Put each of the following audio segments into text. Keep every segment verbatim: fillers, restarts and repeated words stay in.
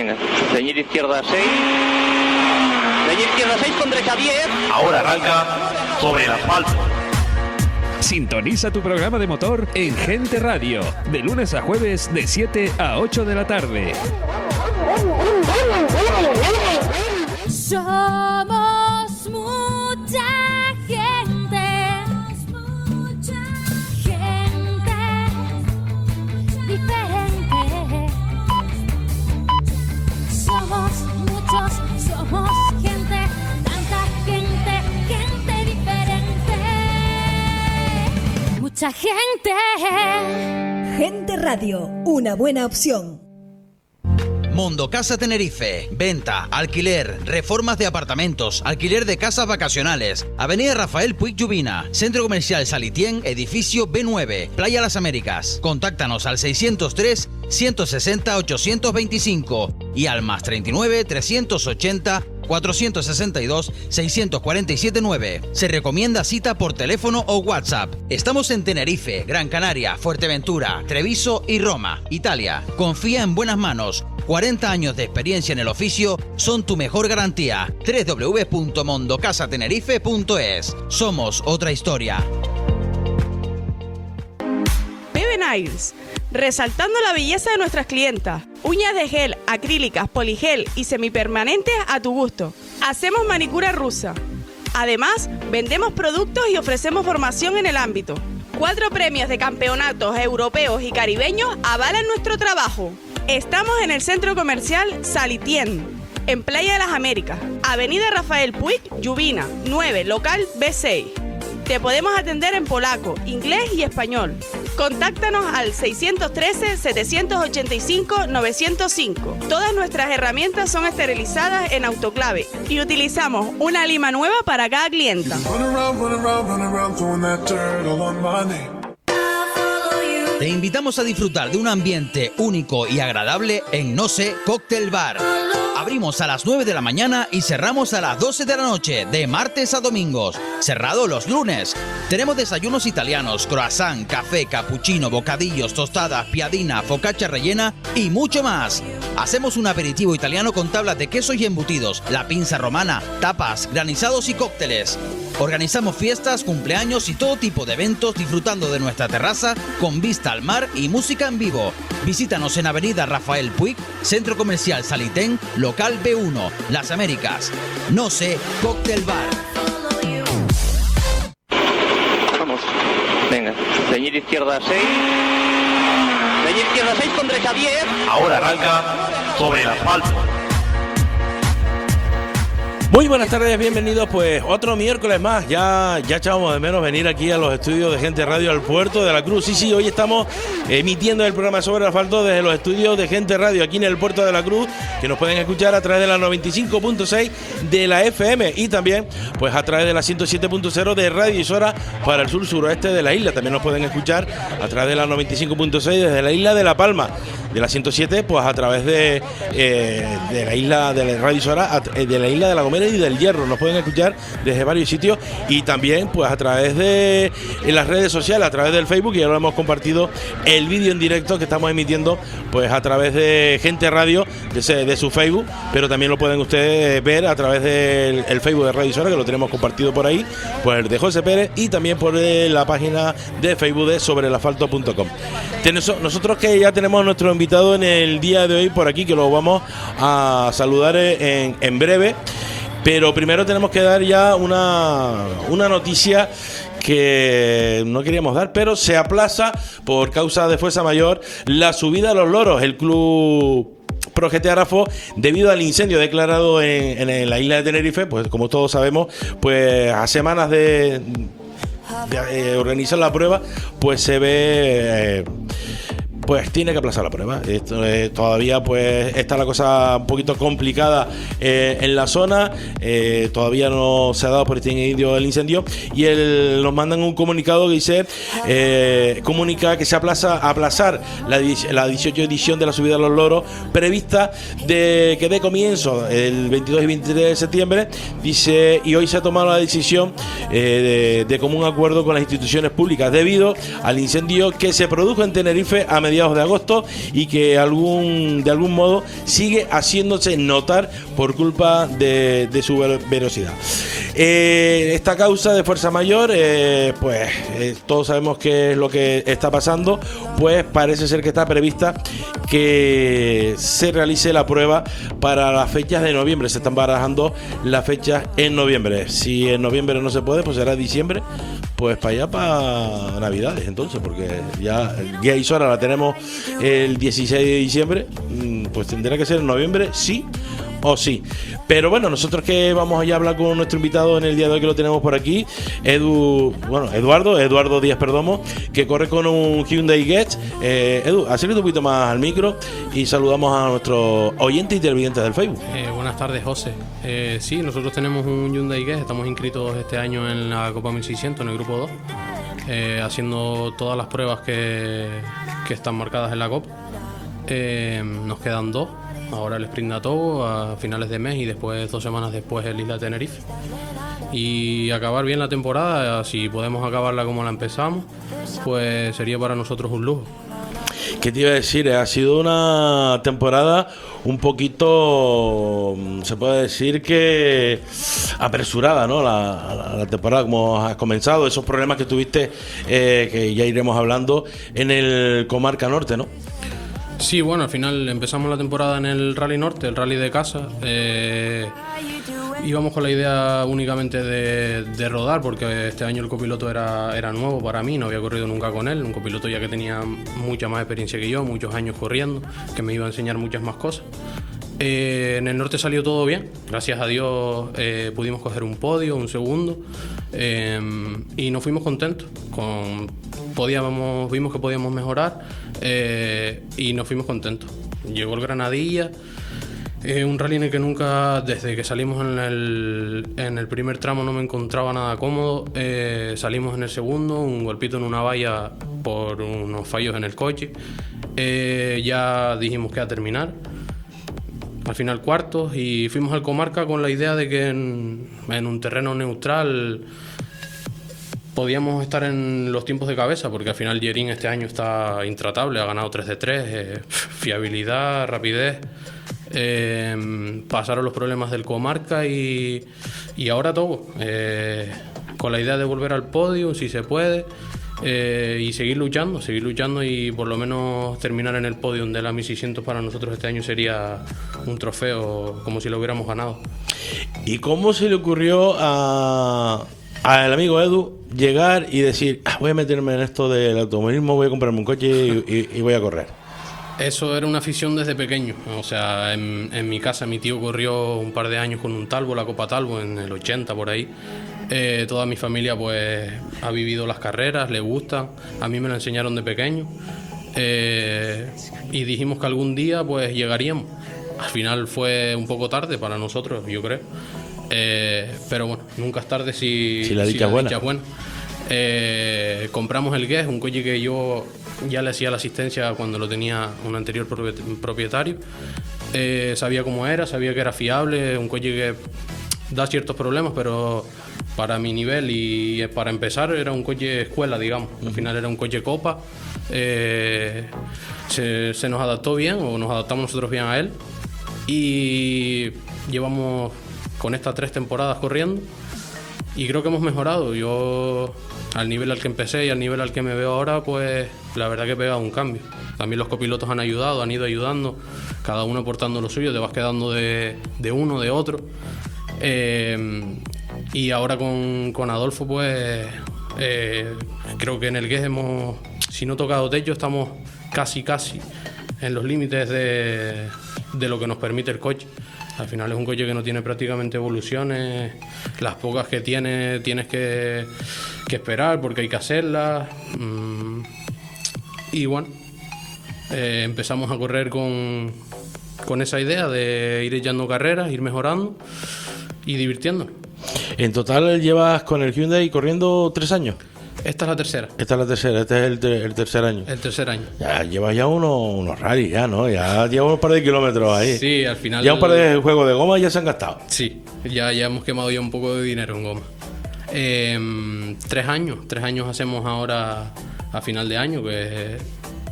Venga, ceñir izquierda seis. Ceñir izquierda seis con derecha diez. Ahora arranca sobre el asfalto. Sintoniza tu programa de motor en Gente Radio, de lunes a jueves de siete a ocho de la tarde. Somos mucha gente, mucha gente diferente. Somos muchos, somos gente, tanta gente, gente diferente. Mucha gente. Gente Radio, una buena opción. Mundo Casa Tenerife, venta, alquiler, reformas de apartamentos, alquiler de casas vacacionales. Avenida Rafael Puig Llubina, Centro Comercial Salitien, edificio B nueve, Playa Las Américas. Contáctanos al seiscientos tres, ciento sesenta, ochocientos veinticinco y al más treinta y nueve, trescientos ochenta, cuatrocientos sesenta y dos, seiscientos cuarenta y siete nueve. Se recomienda cita por teléfono o WhatsApp. Estamos en Tenerife, Gran Canaria, Fuerteventura, Treviso y Roma, Italia. Confía en buenas manos. cuarenta años de experiencia en el oficio son tu mejor garantía. doble u doble u doble u punto mondocasatenerife punto es. Somos otra historia. Bebe Nails, resaltando la belleza de nuestras clientas. Uñas de gel, acrílicas, poligel y semipermanentes a tu gusto. Hacemos manicura rusa. Además, vendemos productos y ofrecemos formación en el ámbito. Cuatro premios de campeonatos europeos y caribeños avalan nuestro trabajo. Estamos en el Centro Comercial Salitien, en Playa de las Américas, Avenida Rafael Puig Llubina, nueve, local B seis. Te podemos atender en polaco, inglés y español. Contáctanos al seiscientos trece, setecientos ochenta y cinco, novecientos cinco. Todas nuestras herramientas son esterilizadas en autoclave y utilizamos una lima nueva para cada clienta. Te invitamos a disfrutar de un ambiente único y agradable en No Sé Cóctel Bar. Abrimos a las nueve de la mañana y cerramos a las doce de la noche, de martes a domingos. Cerrado los lunes. Tenemos desayunos italianos, croissant, café, cappuccino, bocadillos, tostadas, piadina, focaccia rellena y mucho más. Hacemos un aperitivo italiano con tablas de quesos y embutidos, la pinza romana, tapas, granizados y cócteles. Organizamos fiestas, cumpleaños y todo tipo de eventos disfrutando de nuestra terraza con vista al mar y música en vivo. Visítanos en Avenida Rafael Puig, Centro Comercial Salitén, local B uno, Las Américas. No Sé Cóctel Bar. Vamos. Venga, ceñir izquierda seis. Ceñir izquierda seis con derecha diez. Ahora arranca sobre el asfalto. Muy buenas tardes, bienvenidos pues otro miércoles más. Ya, ya echábamos de menos venir aquí a los estudios de Gente Radio al Puerto de la Cruz. Sí, sí, hoy estamos emitiendo el programa Sobre el Asfalto desde los estudios de Gente Radio aquí en el Puerto de la Cruz, que nos pueden escuchar a través de la noventa y cinco punto seis de la F M y también pues a través de la ciento siete punto cero de Radio Isora para el sur suroeste de la isla. También nos pueden escuchar a través de la noventa y cinco punto seis desde la isla de La Palma. De la ciento siete, pues a través de, eh, de la isla de la Radio Isora, de la isla de La Gomera y del Hierro. Nos pueden escuchar desde varios sitios y también pues a través de en las redes sociales, a través del Facebook, y ya lo hemos compartido el vídeo en directo que estamos emitiendo pues a través de Gente Radio, de, ese, de su Facebook, pero también lo pueden ustedes ver a través del el Facebook de Radio Isora, que lo tenemos compartido por ahí, pues de José Pérez, y también por la página de Facebook de sobre el asfalto punto com. Nosotros que ya tenemos nuestro invitado en el día de hoy por aquí, que lo vamos a saludar en, en breve, pero primero tenemos que dar ya una, una noticia que no queríamos dar, pero se aplaza por causa de fuerza mayor la subida a los loros. El club Pro G T Arafo, debido al incendio declarado en, en la isla de Tenerife, pues como todos sabemos, pues a semanas de, de eh, organizar la prueba, pues se ve eh, pues tiene que aplazar la prueba. Esto, eh, todavía pues está la cosa un poquito complicada eh, en la zona, eh, todavía no se ha dado por extinguido el incendio, y el, nos mandan un comunicado que dice eh, comunica que se aplaza aplazar la, la dieciocho edición de la subida a los loros prevista de que dé comienzo el veintidós y veintitrés de septiembre, dice, y hoy se ha tomado la decisión eh, de, de común acuerdo con las instituciones públicas debido al incendio que se produjo en Tenerife a mediados mediados de agosto y que algún de algún modo sigue haciéndose notar por culpa de, de su velocidad. Eh, esta causa de fuerza mayor, eh, pues eh, todos sabemos qué es lo que está pasando, pues parece ser que está prevista que se realice la prueba para las fechas de noviembre. Se están barajando las fechas en noviembre. Si en noviembre no se puede, pues será diciembre, pues para allá, para Navidades, entonces, porque ya el día y hora la tenemos el dieciséis de diciembre, pues tendrá que ser en noviembre, sí o sí. Pero bueno, nosotros que vamos allá a hablar con nuestro invitado en el día de hoy, que lo tenemos por aquí, Edu, bueno, Eduardo, Eduardo Díaz Perdomo, que corre con un Hyundai Getz. Eh, Edu, acércate un poquito más al micro y saludamos a nuestros oyentes y televidentes del Facebook. Eh, buenas tardes, José. Eh, sí, nosotros tenemos un Hyundai Getz, estamos inscritos este año en la Copa mil seiscientos, en el grupo dos, eh, haciendo todas las pruebas que, que están marcadas en la Copa. Eh, nos quedan dos. Ahora el Sprint de Togo a finales de mes y después, dos semanas después, el Isla Tenerife. Y acabar bien la temporada, si podemos acabarla como la empezamos, pues sería para nosotros un lujo. ¿Qué te iba a decir? Ha sido una temporada un poquito, se puede decir que apresurada, ¿no? La, la, la temporada, como has comenzado, esos problemas que tuviste, eh, que ya iremos hablando, en el Comarca Norte, ¿no? Sí, bueno, al final empezamos la temporada en el Rally Norte, el Rally de casa. Eh, íbamos con la idea únicamente de, de rodar, porque este año el copiloto era, era nuevo para mí, no había corrido nunca con él. Un copiloto ya que tenía mucha más experiencia que yo, muchos años corriendo, que me iba a enseñar muchas más cosas. Eh, en el norte salió todo bien, gracias a Dios eh, pudimos coger un podio, un segundo, eh, y nos fuimos contentos. Con, podíamos, vimos que podíamos mejorar eh, y nos fuimos contentos. Llegó el Granadilla, eh, un rally en el que nunca, desde que salimos en el, en el primer tramo no me encontraba nada cómodo. Eh, salimos en el segundo, un golpito en una valla por unos fallos en el coche. Eh, ya dijimos que a terminar. Al final cuartos, y fuimos al Comarca con la idea de que en, en un terreno neutral podíamos estar en los tiempos de cabeza, porque al final Yerín este año está intratable, ha ganado tres de tres, eh, fiabilidad, rapidez. Eh, pasaron los problemas del Comarca y, y ahora todo, eh, con la idea de volver al podio si se puede. Eh, y seguir luchando, seguir luchando y por lo menos terminar en el podio de la mil seiscientos para nosotros este año sería un trofeo como si lo hubiéramos ganado. ¿Y cómo se le ocurrió a al amigo Edu llegar y decir, ah, voy a meterme en esto del automovilismo, voy a comprarme un coche y, y, y voy a correr? Eso era una afición desde pequeño. O sea, en, en mi casa mi tío corrió un par de años con un Talbot, la Copa Talbot, en el ochenta por ahí. Eh, toda mi familia pues ha vivido las carreras, le gustan. A mí me lo enseñaron de pequeño. Eh, y dijimos que algún día pues llegaríamos. Al final fue un poco tarde para nosotros, yo creo. Eh, pero bueno, nunca es tarde si, si la dicha es buena. Dicha es buena. Eh, compramos el Getz, un coche que yo ya le hacía la asistencia cuando lo tenía un anterior propietario. Eh, sabía cómo era, sabía que era fiable, un coche que da ciertos problemas, pero para mi nivel y para empezar era un coche escuela, digamos. Al final era un coche copa. Eh, se, se nos adaptó bien, o nos adaptamos nosotros bien a él, y llevamos con estas tres temporadas corriendo y creo que hemos mejorado. Yo, al nivel al que empecé y al nivel al que me veo ahora, pues la verdad que he pegado un cambio. También los copilotos han ayudado, han ido ayudando, cada uno aportando lo suyo, te vas quedando de, de uno, de otro. Eh, y ahora con, con Adolfo, pues eh, creo que en el Getz hemos, si no tocado techo, estamos casi, casi en los límites de, de lo que nos permite el coche. Al final es un coche que no tiene prácticamente evoluciones, las pocas que tiene tienes que, que esperar porque hay que hacerlas. Y bueno, eh, empezamos a correr con, con esa idea de ir echando carreras, ir mejorando y divirtiéndonos. En total llevas con el Hyundai corriendo tres años. Esta es la tercera. Esta es la tercera, este es el, ter- el tercer año. El tercer año. Ya llevas ya unos, unos rallies, ya, ¿no? Ya llevas un par de kilómetros ahí. Sí, al final. Ya un par de juegos de goma ya se han gastado. Sí, ya, ya hemos quemado ya un poco de dinero en goma. Eh, tres años, tres años hacemos ahora a final de año, que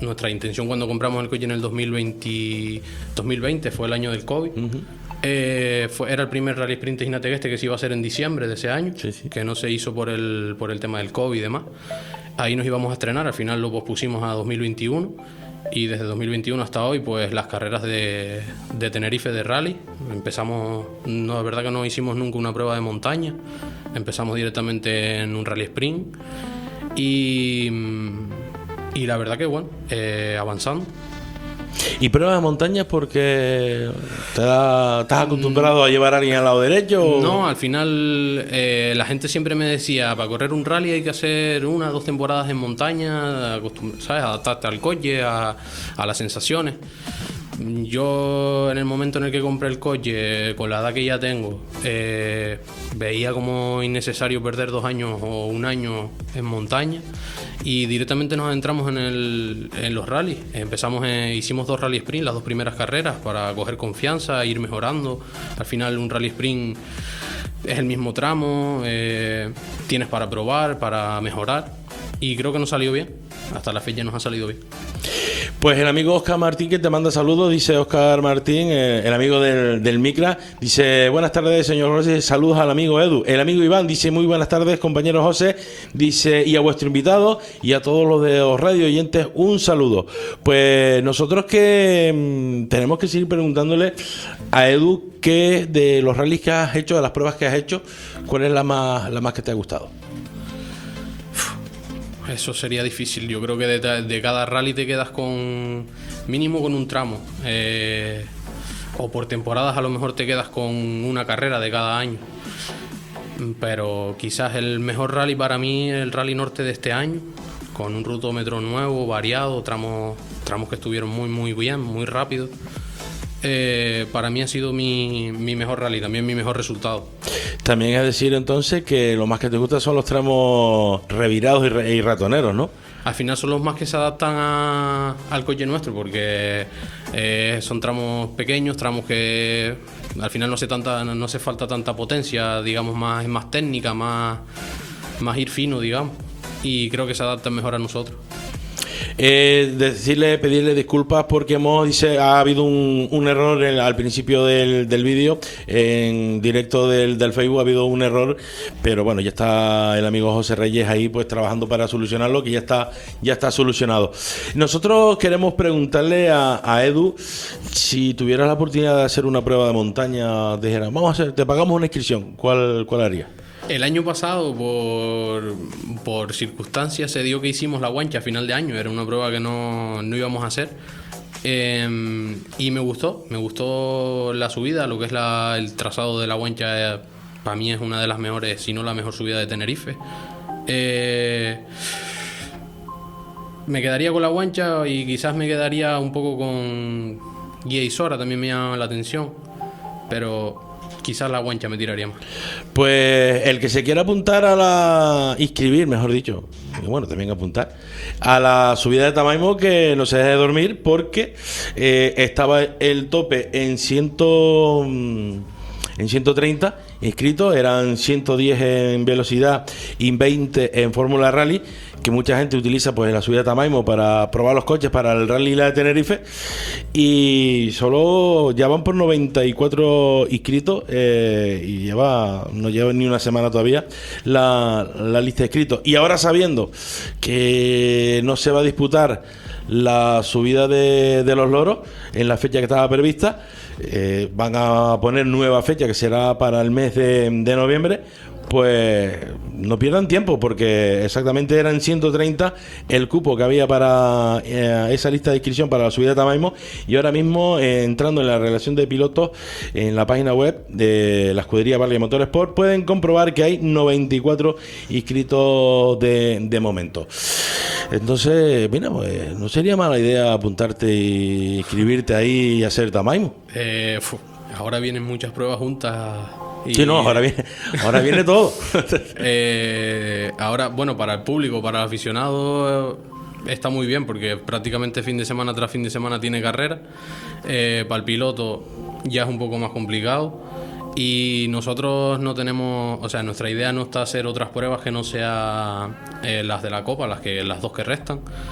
nuestra intención cuando compramos el coche en el dos mil veinte, dos mil veinte fue el año del COVID. Uh-huh. Eh, fue, era el primer Rally Sprint de Ginategueste que se iba a hacer en diciembre de ese año, sí, sí. que no se hizo por el, por el tema del COVID y demás. Ahí nos íbamos a estrenar, al final lo pospusimos a dos mil veintiuno y desde dos mil veintiuno hasta hoy pues las carreras de, de Tenerife de rally. Empezamos, no, la verdad que no hicimos nunca una prueba de montaña, empezamos directamente en un Rally Sprint y, y la verdad que bueno, eh, avanzando. ¿Y pruebas de montaña porque te da, estás acostumbrado a llevar a alguien al lado derecho? ¿O? No, al final eh, la gente siempre me decía, para correr un rally hay que hacer una o dos temporadas en montaña, ¿sabes? Adaptarte al coche, a, a las sensaciones. Yo en el momento en el que compré el coche, con la edad que ya tengo, eh, veía como innecesario perder dos años o un año en montaña y directamente nos adentramos en, el, en los rallies. Empezamos, eh, hicimos dos rally sprint, las dos primeras carreras, para coger confianza, ir mejorando. Al final un rally sprint es el mismo tramo, eh, tienes para probar, para mejorar y creo que nos salió bien. Hasta la fecha nos ha salido bien. Pues el amigo Oscar Martín que te manda saludos, dice Oscar Martín, eh, el amigo del, del Micra, dice buenas tardes señor José, saludos al amigo Edu. El amigo Iván dice muy buenas tardes compañero José, dice y a vuestro invitado y a todos los de los radio oyentes un saludo. Pues nosotros que mmm, tenemos que seguir preguntándole a Edu qué de los rallies que has hecho, de las pruebas que has hecho, cuál es la más, la más que te ha gustado. Eso sería difícil. Yo creo que de, de cada rally te quedas con mínimo con un tramo. Eh, o por temporadas a lo mejor te quedas con una carrera de cada año. Pero quizás el mejor rally para mí es el Rally Norte de este año, con un rutómetro nuevo, variado, tramos, tramos que estuvieron muy muy bien, muy rápidos. Eh, para mí ha sido mi, mi mejor rally, también mi mejor resultado. También es decir entonces que lo más que te gusta son los tramos revirados y, re, y ratoneros, ¿no? Al final son los más que se adaptan a, al coche nuestro, porque eh, son tramos pequeños, tramos que al final no hace tanta, no hace falta tanta potencia, digamos, más, más técnica, más, más ir fino, digamos, y creo que se adaptan mejor a nosotros. Eh, decirle, pedirle disculpas porque hemos, dice, ha habido un, un error en, al principio del, del vídeo, en directo del, del Facebook ha habido un error, pero bueno, ya está el amigo José Reyes ahí pues trabajando para solucionarlo, que ya está, ya está solucionado. Nosotros queremos preguntarle a, a Edu, si tuvieras la oportunidad de hacer una prueba de montaña, dijera, vamos a hacer, te pagamos una inscripción, ¿cuál, cuál harías? El año pasado, por, por circunstancias, se dio que hicimos la Guancha a final de año. Era una prueba que no, no íbamos a hacer. Eh, y me gustó, me gustó la subida, lo que es la, el trazado de la Guancha. Eh, para mí es una de las mejores, si no la mejor subida de Tenerife. Eh, me quedaría con la Guancha y quizás me quedaría un poco con Guía y Sora, también me llama la atención. Pero quizás la Guancha me tiraría más. Pues el que se quiera apuntar a la... inscribir, mejor dicho, bueno, también apuntar a la subida de Tamaimo, que no se deje de dormir, porque eh, estaba el tope en ciento... en ciento treinta inscritos, eran ciento diez en velocidad y veinte en Fórmula Rally, que mucha gente utiliza pues la subida de Tamaimo para probar los coches para el Rally de Tenerife, y solo ya van por noventa y cuatro inscritos, eh, y lleva no lleva ni una semana todavía la, la lista de inscritos. Y ahora, sabiendo que no se va a disputar la subida de, de los loros en la fecha que estaba prevista, eh, van a poner nueva fecha que será para el mes de, de noviembre. Pues no pierdan tiempo, porque exactamente eran ciento treinta el cupo que había para eh, esa lista de inscripción para la subida de Tamaimo, y ahora mismo eh, entrando en la relación de pilotos en la página web de la escudería Barley Motorsport pueden comprobar que hay noventa y cuatro inscritos de, de momento. Entonces, mira, pues no sería mala idea apuntarte y inscribirte ahí y hacer Tamaimo. Eh, fu, ahora vienen muchas pruebas juntas. Y, sí, no, ahora viene, ahora viene todo. eh, ahora, bueno, para el público, para el aficionado, está muy bien, porque prácticamente fin de semana tras fin de semana tiene carrera. Eh, para el piloto ya es un poco más complicado. Y nosotros no tenemos, o sea, nuestra idea no está hacer otras pruebas que no sean eh, las de la Copa, las que las dos que restan.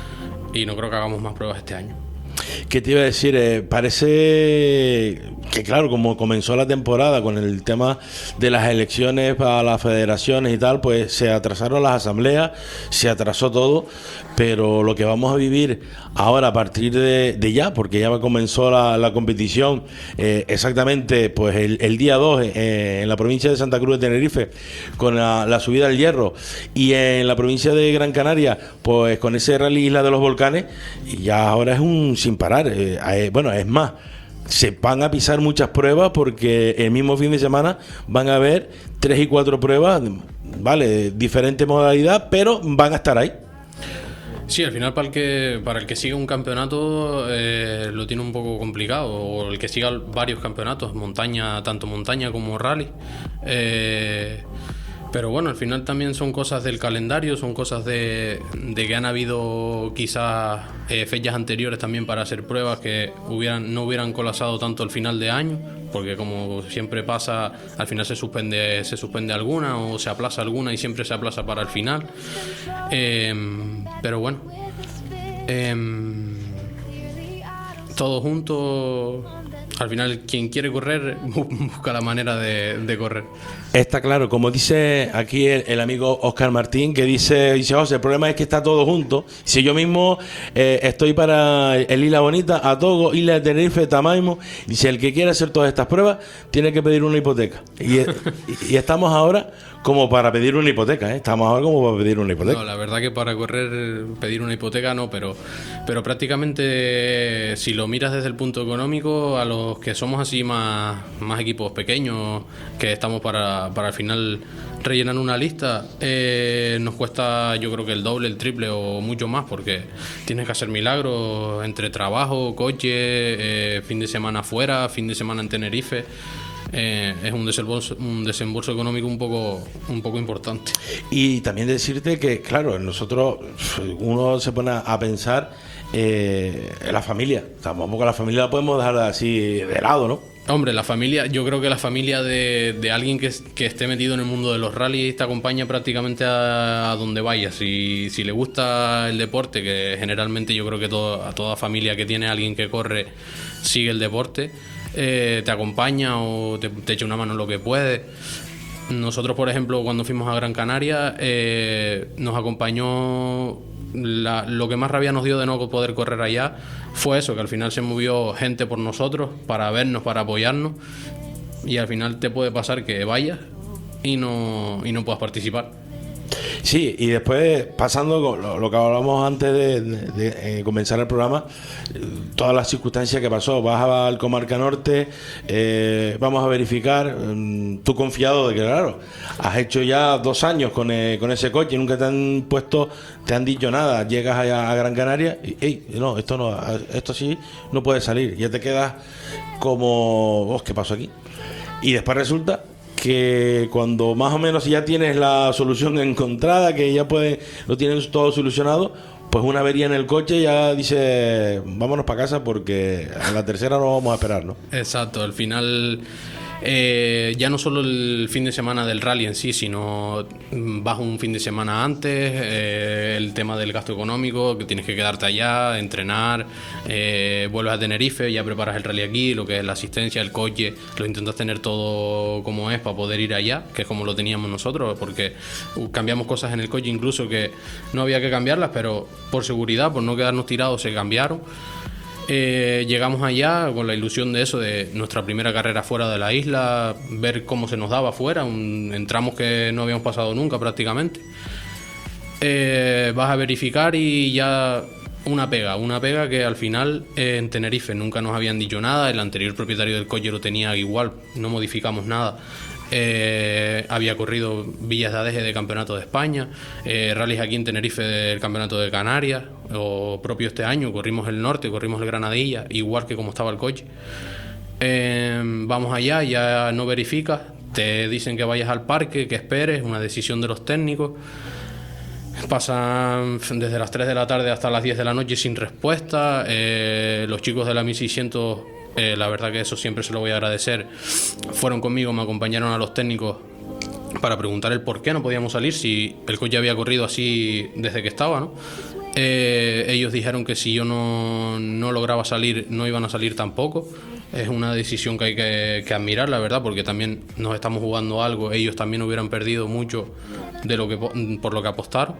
y no creo que hagamos más pruebas este año. ¿Qué te iba a decir? Eh, parece que, claro, como comenzó la temporada con el tema de las elecciones para las federaciones y tal, pues se atrasaron las asambleas, se atrasó todo, pero lo que vamos a vivir ahora a partir de, de ya, porque ya comenzó la, la competición eh, exactamente pues el, el día dos eh, en la provincia de Santa Cruz de Tenerife, con la, la subida al Hierro, y en la provincia de Gran Canaria, pues con ese rally Isla de los Volcanes, y ya ahora es un sin parar. Eh, eh, bueno, es más, se van a pisar muchas pruebas porque el mismo fin de semana van a haber tres y cuatro pruebas, vale, diferente modalidad, pero van a estar ahí. Sí, al final para el que para el que siga un campeonato eh, lo tiene un poco complicado, o el que siga varios campeonatos, montaña, tanto montaña como rally. Eh, pero bueno, al final también son cosas del calendario, son cosas de, de que han habido quizás eh, fechas anteriores también para hacer pruebas que hubieran no hubieran colapsado tanto el final de año, porque como siempre pasa, al final se suspende se suspende alguna o se aplaza alguna y siempre se aplaza para el final. Eh, pero bueno, eh, todos juntos, al final quien quiere correr busca la manera de, de correr. Está claro, como dice aquí el, el amigo Óscar Martín, que dice, dice José, el problema es que está todo junto. Si yo mismo eh, estoy para el Isla Bonita, a Togo, Isla de Tenerife, Tamaimo, dice, el que quiere hacer todas estas pruebas tiene que pedir una hipoteca. Y, y, y estamos ahora como para pedir una hipoteca, ¿eh? Estamos ahora como para pedir una hipoteca. No, la verdad que para correr, pedir una hipoteca no, pero, pero prácticamente si lo miras desde el punto económico, a los que somos así más, más equipos pequeños, que estamos para para al final rellenar una lista, eh, nos cuesta yo creo que el doble, el triple o mucho más, porque tienes que hacer milagros entre trabajo, coche, eh, fin de semana fuera, fin de semana en Tenerife. Eh, es un desembolso, un desembolso económico un poco un poco importante. Y también decirte que, claro, nosotros, uno se pone a pensar eh, en la familia. Tampoco la familia la podemos dejar así de lado, ¿no? Hombre, la familia, yo creo que la familia de, de alguien que, que esté metido en el mundo de los rallies te acompaña prácticamente a, a donde vayas. Si, si le gusta el deporte, que generalmente yo creo que todo, a toda familia que tiene alguien que corre sigue el deporte, eh, te acompaña o te, te echa una mano en lo que puede. Nosotros, por ejemplo, cuando fuimos a Gran Canaria, eh, nos acompañó... La, lo que más rabia nos dio de no poder correr allá fue eso, que al final se movió gente por nosotros para vernos, para apoyarnos, y al final te puede pasar que vayas y no, y no puedas participar. Sí, y después pasando con lo, lo que hablamos antes de, de, de eh, comenzar el programa, eh, todas las circunstancias que pasó, vas al Comarca Norte, eh, vamos a verificar, eh, tú confiado de que, claro, has hecho ya dos años con, eh, con ese coche, nunca te han puesto, te han dicho nada, llegas allá a Gran Canaria y, hey, no, esto no, esto sí no puede salir, ya te quedas como, oh, ¿qué pasó aquí? Y después resulta que cuando más o menos ya tienes la solución encontrada, que ya pueden, lo tienen todo solucionado, pues una avería en el coche ya dice vámonos para casa porque a la tercera no vamos a esperar, ¿no? Exacto, al final eh, ya no solo el fin de semana del rally en sí, sino vas un fin de semana antes, eh, el tema del gasto económico, que tienes que quedarte allá, entrenar, eh, vuelves a Tenerife, ya preparas el rally aquí, lo que es la asistencia, el coche, lo intentas tener todo como es para poder ir allá, que es como lo teníamos nosotros, porque cambiamos cosas en el coche incluso que no había que cambiarlas, pero por seguridad, por no quedarnos tirados, se cambiaron. Eh, llegamos allá con la ilusión de eso, de nuestra primera carrera fuera de la isla, ver cómo se nos daba fuera, un, en tramos que no habíamos pasado nunca prácticamente. Eh, vas a verificar y ya una pega, una pega que al final eh, en Tenerife nunca nos habían dicho nada, el anterior propietario del coche lo tenía igual, no modificamos nada. Eh, había corrido Villas de Adeje de Campeonato de España, eh, rallies aquí en Tenerife del Campeonato de Canarias, o propio este año corrimos el norte, corrimos el Granadilla, igual que como estaba el coche. Eh, vamos allá, ya no verificas, te dicen que vayas al parque, que esperes, una decisión de los técnicos. Pasan desde las tres de la tarde hasta las diez de la noche sin respuesta. Eh, los chicos de la mil seiscientos, eh, la verdad que eso siempre se lo voy a agradecer, fueron conmigo, me acompañaron a los técnicos para preguntar el por qué no podíamos salir, si el coche había corrido así desde que estaba, ¿no? Eh, ellos dijeron que si yo no, no lograba salir, no iban a salir tampoco. Es una decisión que hay que, que admirar, la verdad, porque también nos estamos jugando algo. Ellos también hubieran perdido mucho de lo que por lo que apostaron.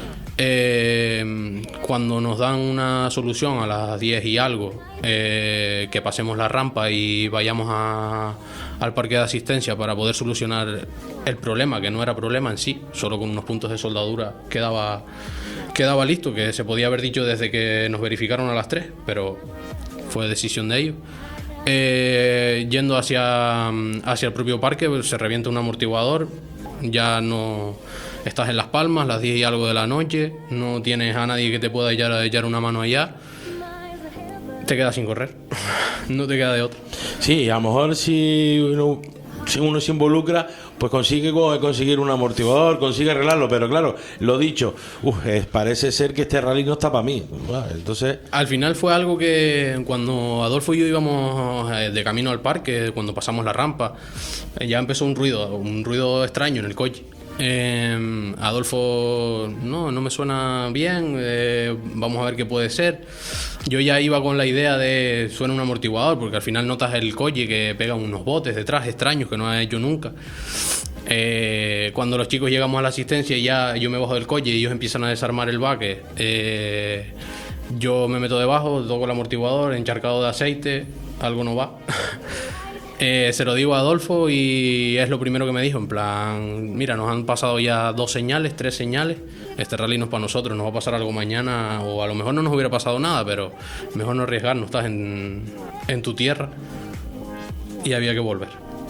Eh, cuando nos dan una solución a las diez y algo, eh, que pasemos la rampa y vayamos a, al parque de asistencia para poder solucionar el problema, que no era problema en sí, solo con unos puntos de soldadura quedaba, quedaba listo, que se podía haber dicho desde que nos verificaron a las tres, pero fue decisión de ellos. Eh, yendo hacia, hacia el propio parque, pues, se revienta un amortiguador, ya no estás en Las Palmas, las diez y algo de la noche, no tienes a nadie que te pueda echar, echar una mano allá, te quedas sin correr, no te queda de otra. Sí, a lo mejor si uno, si uno se involucra, pues consigue conseguir un amortiguador, consigue arreglarlo, pero claro, lo dicho, uf, eh, parece ser que este rally no está para mí. Bueno, entonces, al final fue algo que cuando Adolfo y yo íbamos de camino al parque, cuando pasamos la rampa, ya empezó un ruido, un ruido extraño en el coche. Eh, Adolfo, no, no me suena bien, eh, vamos a ver qué puede ser. Yo ya iba con la idea de suena un amortiguador, porque al final notas el coche que pega unos botes detrás extraños que no ha hecho nunca. Eh, cuando los chicos llegamos a la asistencia, ya yo me bajo del coche y ellos empiezan a desarmar el baque. Eh, yo me meto debajo, toco el amortiguador, encharcado de aceite, algo no va. Eh, se lo digo a Adolfo y es lo primero que me dijo, en plan, mira, nos han pasado ya dos señales, tres señales, este rally no es para nosotros, nos va a pasar algo mañana, o a lo mejor no nos hubiera pasado nada, pero mejor no arriesgarnos, estás en, en tu tierra, y había que volver.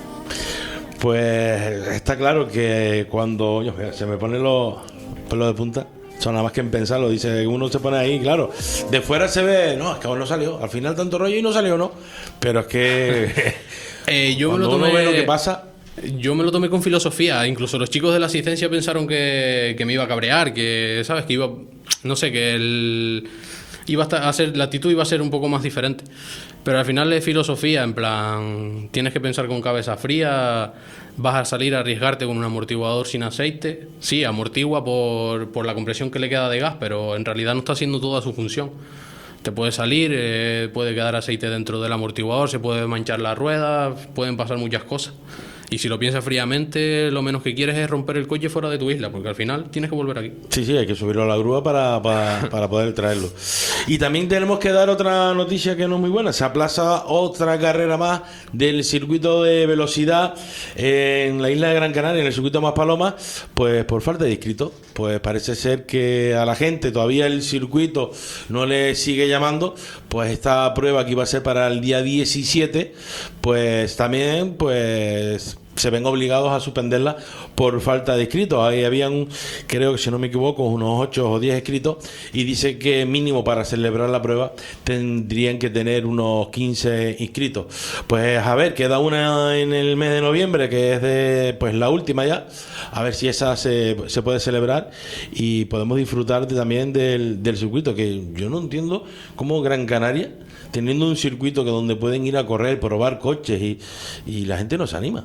Pues está claro que cuando yo, se me ponen los pelos de punta, son nada más que en pensarlo, dice, uno se pone ahí, claro, de fuera se ve, no, es que aún no salió, al final tanto rollo y no salió, ¿no? Pero es que... Eh, yo Cuando me lo tomé, uno ve lo que pasa, yo me lo tomé con filosofía. Incluso los chicos de la asistencia pensaron que, que me iba a cabrear, que sabes que iba, no sé, que el iba a ser, la actitud iba a ser un poco más diferente. Pero al final es filosofía, en plan, tienes que pensar con cabeza fría. Vas a salir a arriesgarte con un amortiguador sin aceite. Sí, amortigua por, por la compresión que le queda de gas, pero en realidad no está haciendo toda su función. Te puede salir, eh, puede quedar aceite dentro del amortiguador, se puede manchar la rueda, pueden pasar muchas cosas. Y si lo piensas fríamente, lo menos que quieres es romper el coche fuera de tu isla, porque al final tienes que volver aquí. Sí, sí, hay que subirlo a la grúa para, para, para poder traerlo. Y también tenemos que dar otra noticia que no es muy buena. Se aplaza otra carrera más del circuito de velocidad en la isla de Gran Canaria, en el circuito Maspalomas, pues por falta de inscritos. Pues parece ser que a la gente todavía el circuito no le sigue llamando. Pues esta prueba que iba a ser para el día diecisiete, pues también pues se ven obligados a suspenderla por falta de inscritos. Ahí habían, creo que si no me equivoco, unos ocho o diez inscritos, y dice que mínimo para celebrar la prueba tendrían que tener unos quince inscritos. Pues a ver, queda una en el mes de noviembre, que es de pues la última ya, a ver si esa se, se puede celebrar y podemos disfrutar de, también del, del circuito, que yo no entiendo cómo Gran Canaria, teniendo un circuito que donde pueden ir a correr, probar coches y, y la gente no se anima.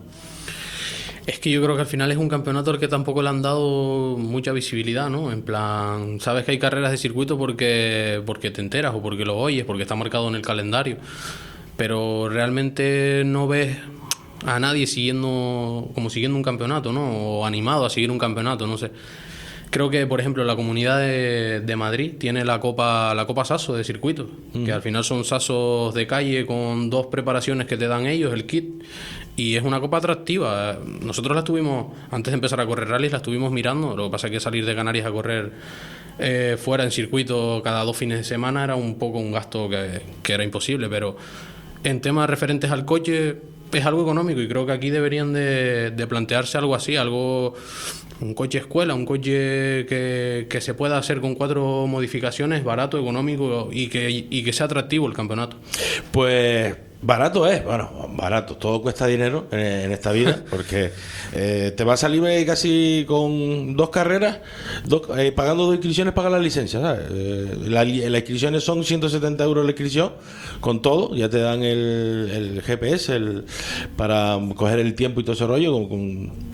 Es que yo creo que al final es un campeonato al que tampoco le han dado mucha visibilidad, ¿no? En plan, sabes que hay carreras de circuito porque, porque te enteras o porque lo oyes, porque está marcado en el calendario, pero realmente no ves a nadie siguiendo, como siguiendo un campeonato, ¿no? O animado a seguir un campeonato, no sé. Creo que, por ejemplo, la Comunidad de, de Madrid tiene la Copa la Copa Saso de circuito, mm. que al final son sasos de calle con dos preparaciones que te dan ellos, el kit, y es una copa atractiva. Nosotros la estuvimos, antes de empezar a correr rallies, la estuvimos mirando. Lo que pasa es que salir de Canarias a correr eh, fuera en circuito cada dos fines de semana era un poco un gasto que, que era imposible, pero en temas referentes al coche es algo económico y creo que aquí deberían de, de plantearse algo así, algo, un coche escuela, un coche que, que se pueda hacer con cuatro modificaciones, barato, económico y que, y que sea atractivo el campeonato. Pues barato es, bueno, barato, todo cuesta dinero en, en esta vida, porque eh, te va a salir casi con dos carreras, dos, eh, pagando dos inscripciones, pagar la licencia, ¿sabes? Eh, la, las inscripciones son ciento setenta euros la inscripción, con todo, ya te dan el, el G P S el, para coger el tiempo y todo ese rollo, con, con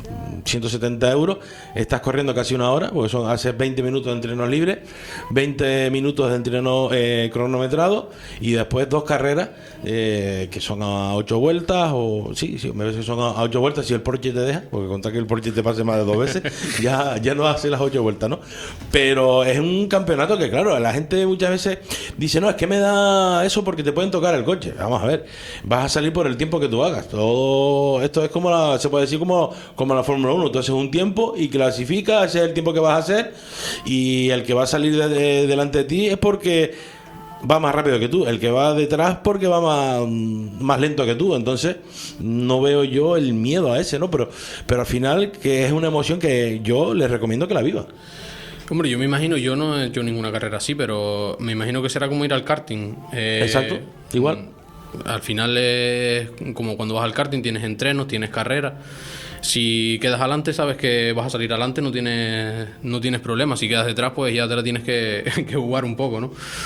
ciento setenta euros, estás corriendo casi una hora, porque son haces veinte minutos de entreno libre, veinte minutos de entreno eh, cronometrado y después dos carreras eh, que son a ocho vueltas, o sí, sí, me parece que son a ocho vueltas si el Porsche te deja, porque contar que el Porsche te pase más de dos veces, ya, ya no hace las ocho vueltas, ¿no? Pero es un campeonato que, claro, la gente muchas veces dice, no, es que me da eso porque te pueden tocar el coche. Vamos a ver, vas a salir por el tiempo que tú hagas. Todo esto es como la, se puede decir como, como la Fórmula uno. Tú haces un tiempo y clasificas, ese es el tiempo que vas a hacer, y el que va a salir de, de, delante de ti es porque va más rápido que tú, el que va detrás porque va más, más lento que tú. Entonces no veo yo el miedo a ese, ¿no? Pero, pero al final, que es una emoción que yo les recomiendo que la vivan. Hombre, yo me imagino, yo no he hecho ninguna carrera así, pero me imagino que será como ir al karting. Eh, Exacto, igual. Al final es como cuando vas al karting, tienes entrenos, tienes carreras. Si quedas adelante, sabes que vas a salir adelante, no tienes, no tienes problemas. Si quedas detrás, pues ya te la tienes que, que jugar un poco, ¿no?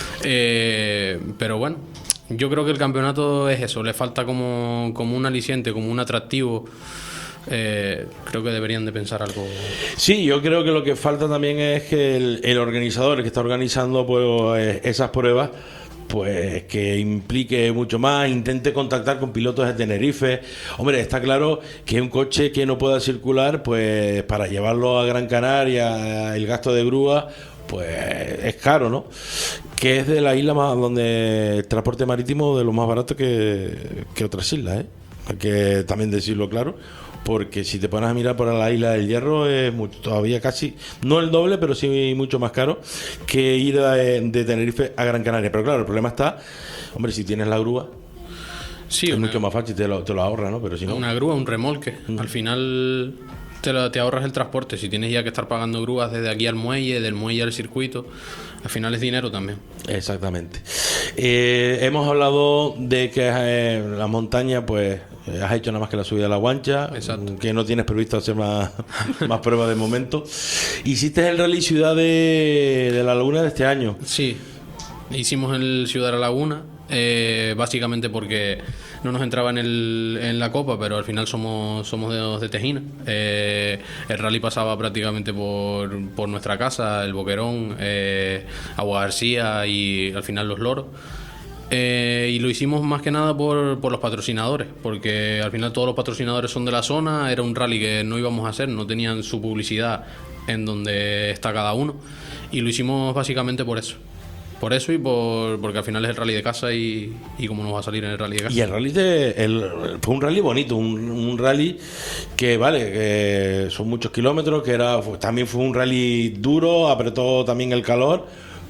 Eh, pero bueno, yo creo que el campeonato es eso, le falta como, como un aliciente, como un atractivo. Eh, creo que deberían de pensar algo. Sí, yo creo que lo que falta también es que el, el organizador, el que está organizando pues, esas pruebas, pues que implique mucho más, intente contactar con pilotos de Tenerife. Hombre, está claro que un coche que no pueda circular, pues para llevarlo a Gran Canaria, el gasto de grúa, pues es caro, ¿no? Que es de la isla más donde el transporte marítimo de lo más barato que, que otras islas, ¿eh? Hay que también decirlo claro, porque si te pones a mirar por la isla del Hierro es mucho, todavía casi, no el doble, pero sí mucho más caro que ir de, de Tenerife a Gran Canaria. Pero claro, el problema está, hombre, si tienes la grúa, sí, es una, mucho más fácil, te lo, te lo ahorras, ¿no? Pero si no, una grúa, un remolque, Mm. al final te, lo, te ahorras el transporte. Si tienes ya que estar pagando grúas desde aquí al muelle, del muelle al circuito, al final es dinero también. Exactamente. Eh, hemos hablado de que eh, la montaña, pues eh, has hecho nada más que la subida de la Guancha. Exacto. Que no tienes previsto hacer más, más pruebas de momento. Hiciste el Rally Ciudad de, de la Laguna de este año. Sí, hicimos el Ciudad de la Laguna, eh, básicamente porque no nos entraba en, el, en la Copa, pero al final somos, somos de, de Tejina. Eh, el rally pasaba prácticamente por, por nuestra casa, el Boquerón, eh, Agua García y al final Los Loros. Eh, y lo hicimos más que nada por, por los patrocinadores, porque al final todos los patrocinadores son de la zona. Era un rally que no íbamos a hacer, no tenían su publicidad en donde está cada uno, y lo hicimos básicamente por eso. Por eso y por porque al final es el rally de casa y, y cómo nos va a salir en el rally de casa. Y el rally de, el, fue un rally bonito, un, un rally que vale, que son muchos kilómetros, que era fue, también fue un rally duro, apretó también el calor,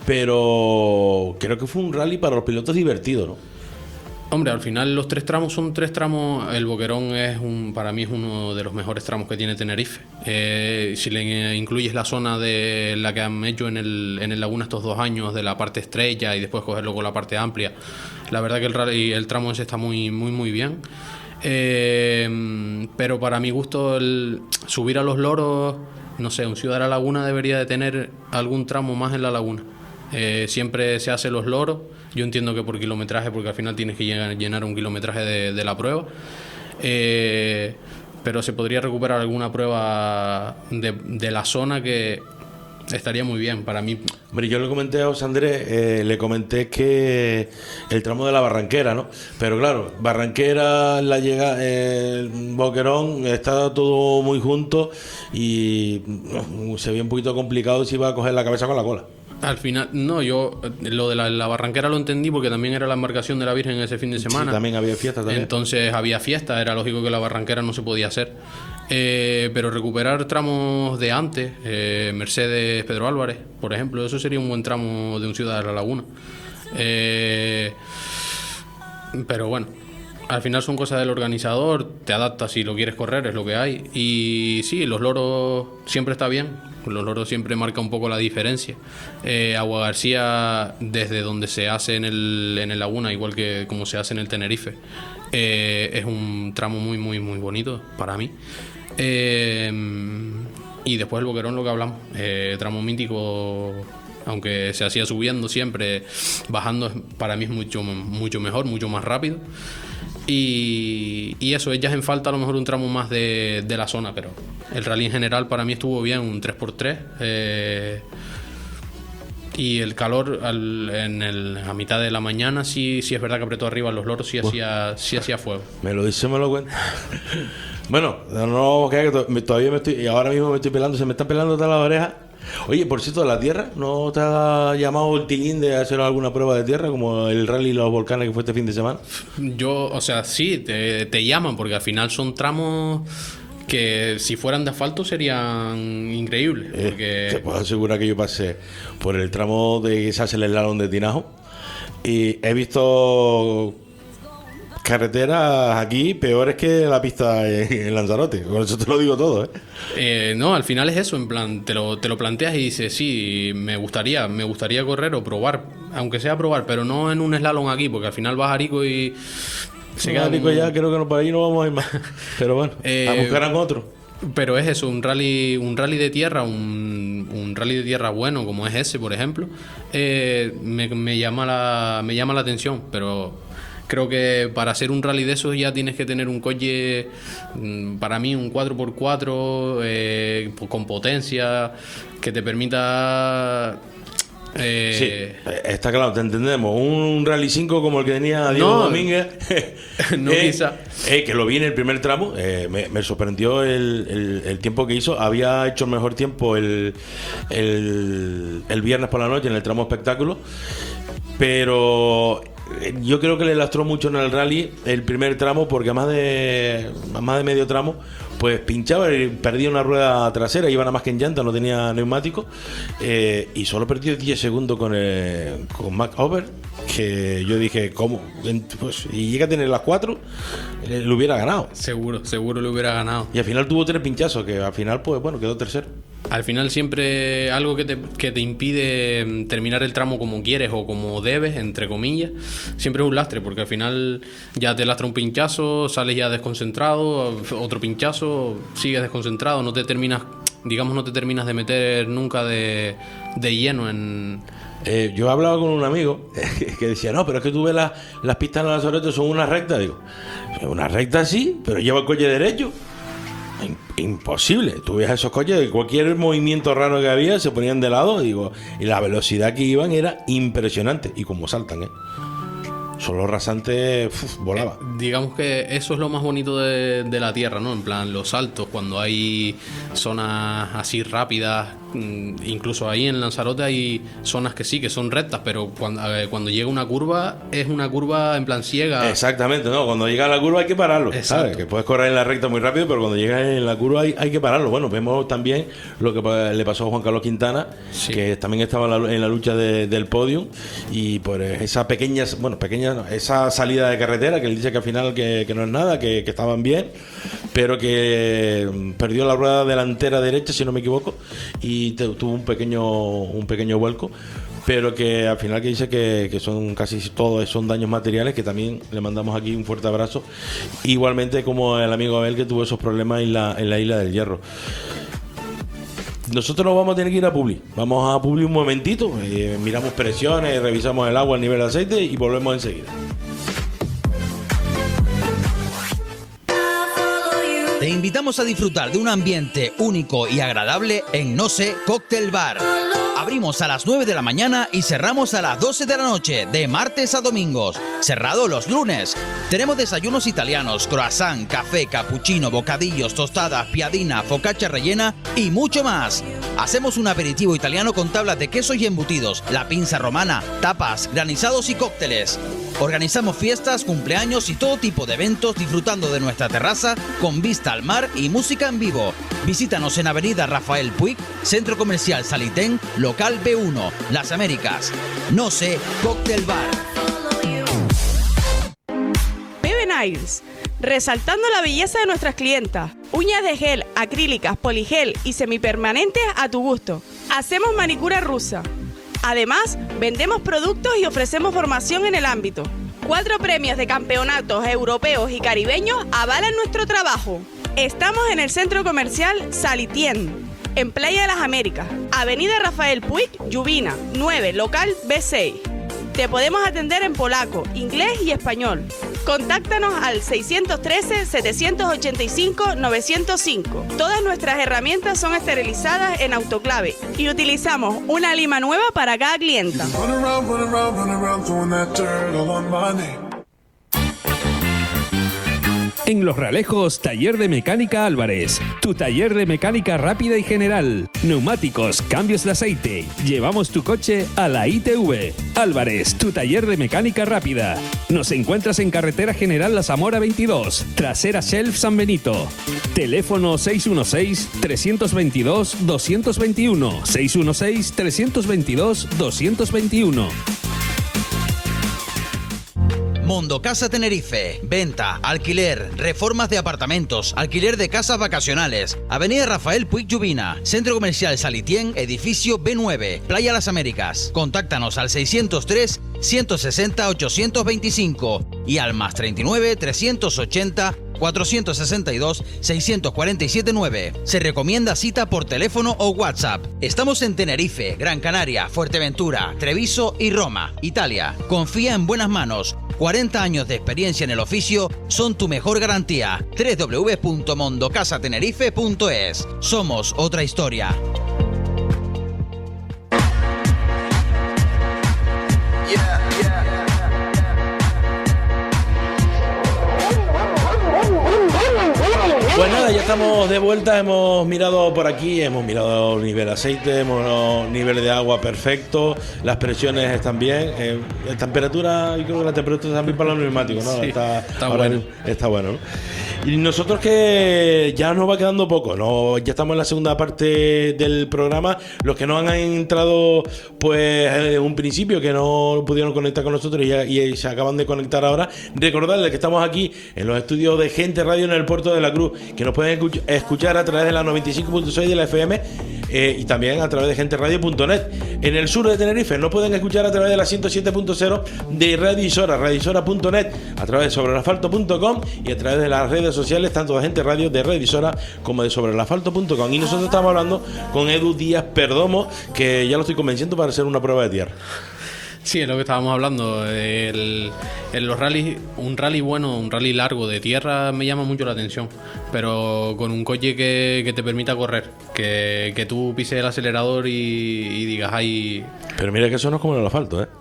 pero creo que fue un rally para los pilotos divertido, ¿no? Hombre, al final los tres tramos son tres tramos. El Boquerón es un, para mí es uno de los mejores tramos que tiene Tenerife. Eh, si le incluyes la zona de la que han hecho en el, en el Laguna estos dos años, de la parte estrella y después cogerlo con la parte amplia, la verdad que el, rally, el tramo ese está muy, muy, muy bien. Eh, pero para mi gusto, el subir a Los Loros, no sé, un Ciudad de la Laguna debería de tener algún tramo más en la laguna. Eh, siempre se hace Los Loros. Yo entiendo que por kilometraje, porque al final tienes que llenar, llenar un kilometraje de, de la prueba. Eh, pero se podría recuperar alguna prueba de, de la zona que estaría muy bien para mí. Hombre, yo le comenté a José Andrés, eh, le comenté que el tramo de la Barranquera, ¿no? Pero claro, Barranquera, la llega, el Boquerón, está todo muy junto y no, se ve un poquito complicado si va a coger la cabeza con la cola. Al final, no, yo lo de la, la Barranquera lo entendí porque también era la embarcación de la Virgen ese fin de semana. Sí, también había fiesta también. Entonces había fiesta, era lógico que la Barranquera no se podía hacer. Eh, pero recuperar tramos de antes, eh, Mercedes Pedro Álvarez, por ejemplo, eso sería un buen tramo de un Ciudad de la Laguna. Eh, pero bueno, al final son cosas del organizador, te adaptas si lo quieres correr, es lo que hay. Y sí, Los Loros siempre está bien. Los Loros siempre marca un poco la diferencia. Eh, Agua García, desde donde se hace en el, en el Laguna, igual que como se hace en el Tenerife, eh, es un tramo muy, muy, muy bonito para mí. Eh, y después el Boquerón, lo que hablamos, eh, tramo mítico, aunque se hacía subiendo siempre, bajando para mí es mucho, mucho mejor, mucho más rápido. Y, y eso, ellas en falta a lo mejor un tramo más de, de la zona, pero el rally en general para mí estuvo bien, un tres por tres. Eh, y el calor al, en el, a mitad de la mañana sí, sí es verdad que apretó arriba los loros, sí hacía, sí hacía fuego. Me lo dice, me lo cuenta. Bueno, no, que todavía me estoy, y ahora mismo me estoy pelando, se me están pelando todas las orejas. Oye, por cierto, de la tierra, ¿no te ha llamado el tilín de hacer alguna prueba de tierra como el rally y los volcanes que fue este fin de semana? Yo, o sea, sí, te, te llaman porque al final son tramos que si fueran de asfalto serían increíbles. Eh, porque... Te puedo asegurar que yo pasé por el tramo de que se hace el slalom de Tinajo y he visto carreteras aquí peores que la pista en Lanzarote. Con eso te lo digo todo, ¿eh? Eh, no, al final es eso, en plan, te lo, te lo planteas y dices, sí, me gustaría, me gustaría correr o probar, aunque sea probar, pero no en un slalom aquí, porque al final vas a Arico y se queda Arico ya, creo que no, por ahí no vamos a ir más. Pero bueno, eh, a buscar a otro. Pero es eso, un rally, un rally de tierra, un, un rally de tierra bueno como es ese, por ejemplo, eh, me, me llama la, me llama la atención, pero creo que para hacer un rally de esos ya tienes que tener un coche, para mí un cuatro por cuatro, eh, con potencia, que te permita... Eh... Sí, está claro, te entendemos. Un Rally cinco como el que tenía Diego no, Domínguez. no eh, quizá. Eh, que lo vi en el primer tramo. Eh, me, me sorprendió el, el, el tiempo que hizo. Había hecho el mejor tiempo el, el, el viernes por la noche en el tramo espectáculo. Pero yo creo que le lastró mucho en el rally el primer tramo, porque a más de, a más de medio tramo pues pinchaba y perdía una rueda trasera, iba nada más que en llanta, no tenía neumático, eh, y solo perdió diez segundos con, el, con Mac Over, que yo dije, ¿cómo? Pues, y llega a tener las cuatro, eh, lo hubiera ganado. Seguro, seguro lo hubiera ganado. Y al final tuvo tres pinchazos, que al final, pues bueno, quedó tercero. Al final siempre algo que te, que te impide terminar el tramo como quieres o como debes, entre comillas, siempre es un lastre, porque al final ya te lastra un pinchazo, sales ya desconcentrado, otro pinchazo, sigues desconcentrado, no te terminas, digamos, no te terminas de meter nunca de, de lleno en... Eh, yo hablaba con un amigo que decía, no, pero es que tú ves las, las pistas en Lanzarote son una recta. Digo, una recta sí, pero lleva el coche derecho. Imposible. Tú ves a esos coches, cualquier movimiento raro que había se ponían de lado, digo, y la velocidad que iban era impresionante. Y como saltan, ¿eh? Solo rasante, uf, volaba. Eh, digamos que eso es lo más bonito de, de la tierra, ¿no? En plan, los saltos, cuando hay zonas así rápidas, incluso ahí en Lanzarote hay zonas que sí, que son rectas, pero cuando, ver, cuando llega una curva, es una curva en plan ciega. Exactamente, ¿no? Cuando llega a la curva hay que pararlo, Exacto. ¿sabes? Que puedes correr en la recta muy rápido, pero cuando llegas en la curva hay, hay que pararlo. Bueno, vemos también lo que le pasó a Juan Carlos Quintana, sí, que también estaba en la, en la lucha de, del podio, y pues esa pequeña, bueno, pequeña, no, esa salida de carretera, que él dice que al final que, que no es nada, que, que estaban bien, pero que perdió la rueda delantera derecha, si no me equivoco, y te, tuvo un pequeño un pequeño vuelco, pero que al final que dice que, que son casi todos son daños materiales, que también le mandamos aquí un fuerte abrazo, igualmente como el amigo Abel, que tuvo esos problemas en la, en la Isla del Hierro. Nosotros nos vamos a tener que ir a Publi. Vamos a Publi un momentito, eh, miramos presiones, revisamos el agua, el nivel de aceite y volvemos enseguida. Te invitamos a disfrutar de un ambiente único y agradable en No Sé Cóctel Bar. Abrimos a las nueve de la mañana y cerramos a las doce de la noche, de martes a domingos. Cerrado los lunes. Tenemos desayunos italianos, croissant, café, cappuccino, bocadillos, tostadas, piadina, focaccia rellena y mucho más. Hacemos un aperitivo italiano con tablas de quesos y embutidos, la pinza romana, tapas, granizados y cócteles. Organizamos fiestas, cumpleaños y todo tipo de eventos disfrutando de nuestra terraza con vista al mar y música en vivo. Visítanos en Avenida Rafael Puig, Centro Comercial Salitén, Local B uno, Las Américas. No Sé Cóctel Bar. Bebe Nails, resaltando la belleza de nuestras clientas. Uñas de gel, acrílicas, poligel y semipermanentes a tu gusto. Hacemos manicura rusa. Además, vendemos productos y ofrecemos formación en el ámbito. Cuatro premios de campeonatos europeos y caribeños avalan nuestro trabajo. Estamos en el Centro Comercial Salitien, en Playa de las Américas, Avenida Rafael Puig, Lluvina, nueve, local B seis. Te podemos atender en polaco, inglés y español. Contáctanos al seiscientos trece, setecientos ochenta y cinco, novecientos cinco. Todas nuestras herramientas son esterilizadas en autoclave y utilizamos una lima nueva para cada clienta. En Los Realejos, Taller de Mecánica Álvarez. Tu taller de mecánica rápida y general. Neumáticos, cambios de aceite. Llevamos tu coche a la I T V. Álvarez, tu taller de mecánica rápida. Nos encuentras en Carretera General La Zamora veintidós, trasera Shelf San Benito. Teléfono seis uno seis, tres dos dos, dos dos uno. seis uno seis, tres dos dos, dos dos uno. Mondo Casa Tenerife. Venta, alquiler, reformas de apartamentos, alquiler de casas vacacionales. Avenida Rafael Puig Llubina, Centro Comercial Salitien, edificio B nueve, Playa Las Américas. Contáctanos al seiscientos tres, ciento sesenta, ochocientos veinticinco y al más treinta y nueve, trescientos ochenta, cuatrocientos sesenta y dos, seiscientos cuarenta y siete nueve. Se recomienda cita por teléfono o WhatsApp. Estamos en Tenerife, Gran Canaria, Fuerteventura, Treviso y Roma, Italia. Confía en buenas manos. cuarenta años de experiencia en el oficio son tu mejor garantía. doble u doble u doble u punto mondocasatenerife punto es. Somos otra historia. Pues nada, ya estamos de vuelta, hemos mirado por aquí, hemos mirado el nivel de aceite, hemos mirado el nivel de agua perfecto, las presiones están bien, eh, la temperatura, yo creo que la temperatura está bien para los neumáticos, ¿no? Sí, está, está ahora bueno. Está bueno, ¿no? Y nosotros que ya nos va quedando poco, ¿no? Ya estamos en la segunda parte del programa, los que no han entrado pues en un principio, que no pudieron conectar con nosotros y, ya, y se acaban de conectar ahora, recordarles que estamos aquí en los estudios de Gente Radio en el Puerto de la Cruz, que nos pueden escuchar a través de la noventa y cinco punto seis de la F M eh, y también a través de gente radio punto net. En el sur de Tenerife nos pueden escuchar a través de la ciento siete punto cero de Radisora, radisora punto net, a través de sobre el asfalto punto com y a través de las redes sociales, tanto de Gente Radio de Radisora como de sobre el asfalto punto com. Y nosotros estamos hablando con Edu Díaz Perdomo, que ya lo estoy convenciendo para hacer una prueba de tierra. Sí, es lo que estábamos hablando. El, en los rallies, un rally bueno, un rally largo de tierra me llama mucho la atención, pero con un coche que, que te permita correr, que, que tú pises el acelerador y, y digas, ay. Pero mira que eso no es como en el asfalto, ¿eh?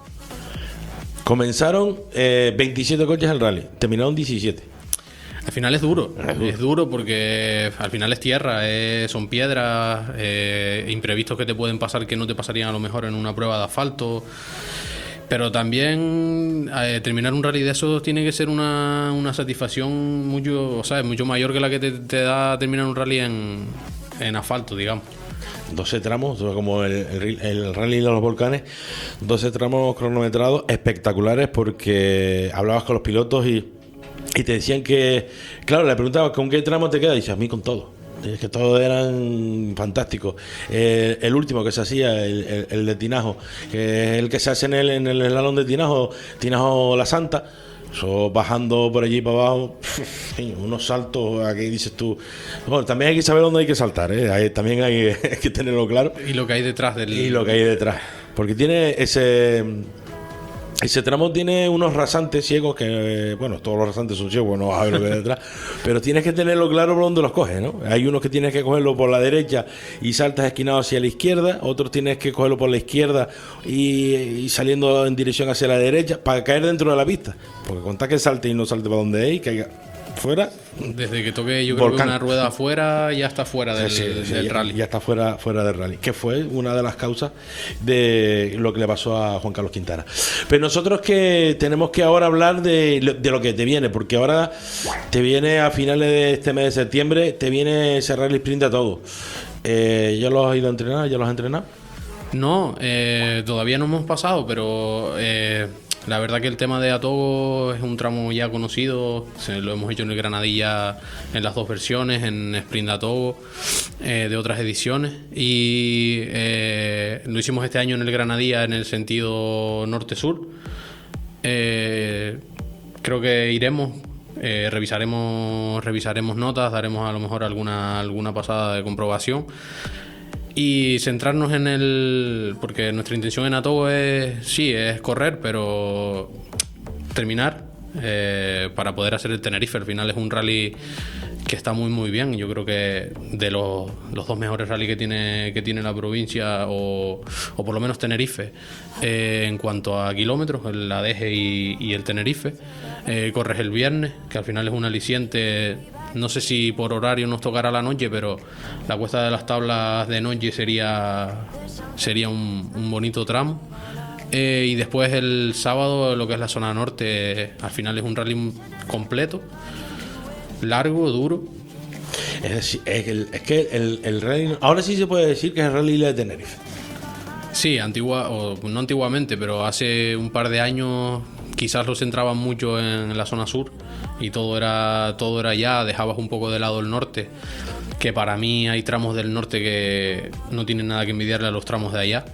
Comenzaron eh, veintisiete coches el rally, terminaron diecisiete. Al final es duro, es duro porque al final es tierra, es, son piedras, eh, imprevistos que te pueden pasar que no te pasarían a lo mejor en una prueba de asfalto. Pero también eh, terminar un rally de esos tiene que ser una, una satisfacción mucho, o sea, mucho mayor que la que te, te da terminar un rally en, en asfalto, digamos. doce tramos, como el, el, el rally de los volcanes, doce tramos cronometrados espectaculares, porque hablabas con los pilotos y, y te decían que, claro, le preguntabas con qué tramo te queda, y dices, a mí con todo. Es que todos eran fantásticos. Eh, el último que se hacía, el, el, el de Tinajo, que es el que se hace en el, en el eslalon de Tinajo, Tinajo La Santa, eso bajando por allí para abajo, unos saltos, aquí dices tú. Bueno, también hay que saber dónde hay que saltar, ¿eh? Hay, también hay, hay que tenerlo claro. Y lo que hay detrás del... Y lo que hay detrás. Porque tiene ese... Ese tramo tiene unos rasantes ciegos que, bueno, todos los rasantes son ciegos, no vas a ver lo que hay detrás, pero tienes que tenerlo claro por dónde los coges, ¿no? Hay unos que tienes que cogerlo por la derecha y saltas esquinado hacia la izquierda, otros tienes que cogerlo por la izquierda y, y saliendo en dirección hacia la derecha para caer dentro de la pista, porque contar que salte y no salte para donde es y caiga fuera. Desde que toque yo creo volcán. que una rueda afuera ya está fuera del, sí, sí, del ya, rally. Ya está fuera, fuera del rally, que fue una de las causas de lo que le pasó a Juan Carlos Quintana. Pero nosotros que tenemos que ahora hablar de, de lo que te viene, porque ahora te viene a finales de este mes de septiembre, te viene ese rally sprint a todo. Eh, ¿Ya los has ido a entrenar? ¿Ya los has entrenado? No, eh, todavía no hemos pasado, pero eh, la verdad que el tema de Atogo es un tramo ya conocido, se lo hemos hecho en el Granadilla en las dos versiones, en Sprint de Atogo, eh, de otras ediciones, y eh, lo hicimos este año en el Granadilla en el sentido norte-sur. Eh, creo que iremos, eh, revisaremos, revisaremos notas, daremos a lo mejor alguna, alguna pasada de comprobación. Y centrarnos en el... Porque nuestra intención en Atogo es... Sí, es correr, pero terminar eh, para poder hacer el Tenerife. Al final es un rally que está muy muy bien. Yo creo que de los, los dos mejores rally que tiene, que tiene la provincia, o, o por lo menos Tenerife, eh, en cuanto a kilómetros, la Deje y, y el Tenerife. Eh, corres el viernes, que al final es un aliciente. No sé si por horario nos tocará la noche, pero la cuesta de las tablas de noche sería, sería un, un bonito tramo. Eh, y después el sábado, lo que es la zona norte, al final es un rally completo, largo, duro. Es decir, es, el, es que el, el rally, ahora sí se puede decir que es el rally de Tenerife. Sí, antigua, o no antiguamente, pero hace un par de años quizás lo centraban mucho en la zona sur y todo era, todo era allá, dejabas un poco de lado el norte, que para mí hay tramos del norte que no tienen nada que envidiarle a los tramos de allá.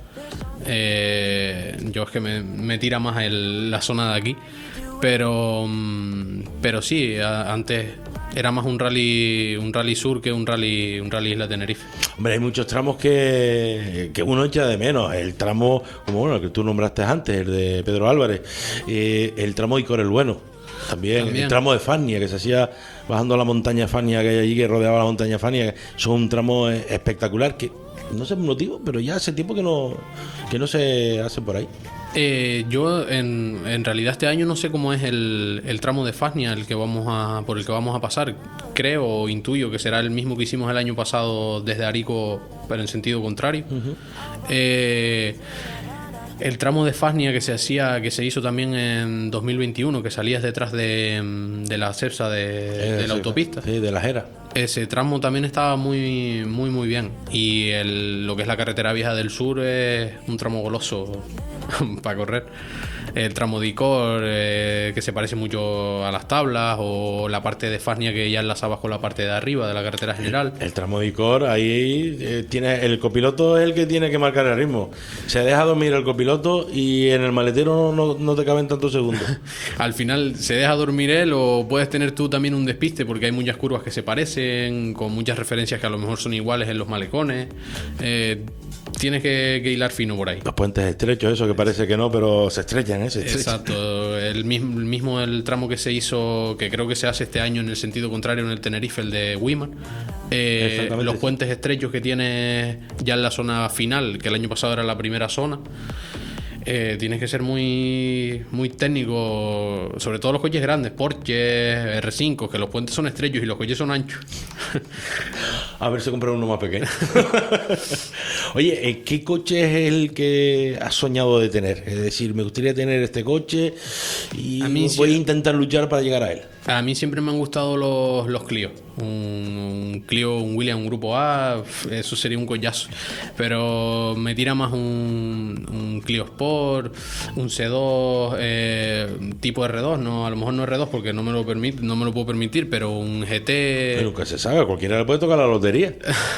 Eh, yo es que me, me tira más el, la zona de aquí, pero pero sí, a, antes era más un rally un rally sur que un rally un rally Isla Tenerife. Hombre, hay muchos tramos que, que uno echa de menos. El tramo, como bueno, el que tú nombraste antes, el de Pedro Álvarez, eh, el tramo de Icor el Bueno, también, también el tramo de Fania, que se hacía bajando la montaña Fania que hay allí, que rodeaba la montaña Fania, son un tramo espectacular que no sé el motivo, pero ya hace tiempo que no que no se hace por ahí. Eh, yo en, en realidad este año no sé cómo es el, el tramo de Fania el que vamos a, por el que vamos a pasar. Creo o intuyo que será el mismo que hicimos el año pasado desde Arico, pero en sentido contrario. Uh-huh. eh, el tramo de Fania que se hacía, que se hizo también en dos mil veintiuno, que salías detrás de, de la Cepsa de, eh, de la sí, autopista. Sí, de la Jera. Ese tramo también estaba muy muy muy bien. Y el, lo que es la carretera vieja del sur es un tramo goloso para correr. El tramo de Icor, eh, que se parece mucho a las tablas, o la parte de Fania que ya enlazabas con la parte de arriba de la carretera general. El, el tramo de Icor, ahí eh, tiene, el copiloto es el que tiene que marcar el ritmo. Se deja dormir el copiloto y en el maletero no, no te caben tantos segundos. Al final se deja dormir él, o puedes tener tú también un despiste, porque hay muchas curvas que se parecen, con muchas referencias que a lo mejor son iguales en los malecones. Eh, tienes que, que hilar fino por ahí. Los puentes estrechos, eso que parece que no, pero se estrechan, ¿eh? Se estrechan. Exacto, el mismo, el mismo el tramo que se hizo, que creo que se hace este año en el sentido contrario en el Tenerife, el de Weimar. Eh, los puentes estrechos que tiene ya en la zona final, que el año pasado era la primera zona. Eh, tienes que ser muy muy técnico, sobre todo los coches grandes, Porsche, erre cinco, que los puentes son estrechos y los coches son anchos. A ver si comprar uno más pequeño. Oye, ¿qué coche es el que has soñado de tener? Es decir, me gustaría tener este coche y a mí voy sí, a intentar luchar para llegar a él. A mí siempre me han gustado los, los Clio. Un, un Clio, un Williams, un Grupo A, eso sería un collazo. Pero me tira más un, un Clio Sport, un C dos, eh, tipo erre dos, no, a lo mejor no erre dos porque no me lo permite, no me lo puedo permitir, pero un G T. Pero nunca se sabe, cualquiera le puede tocar la lotería.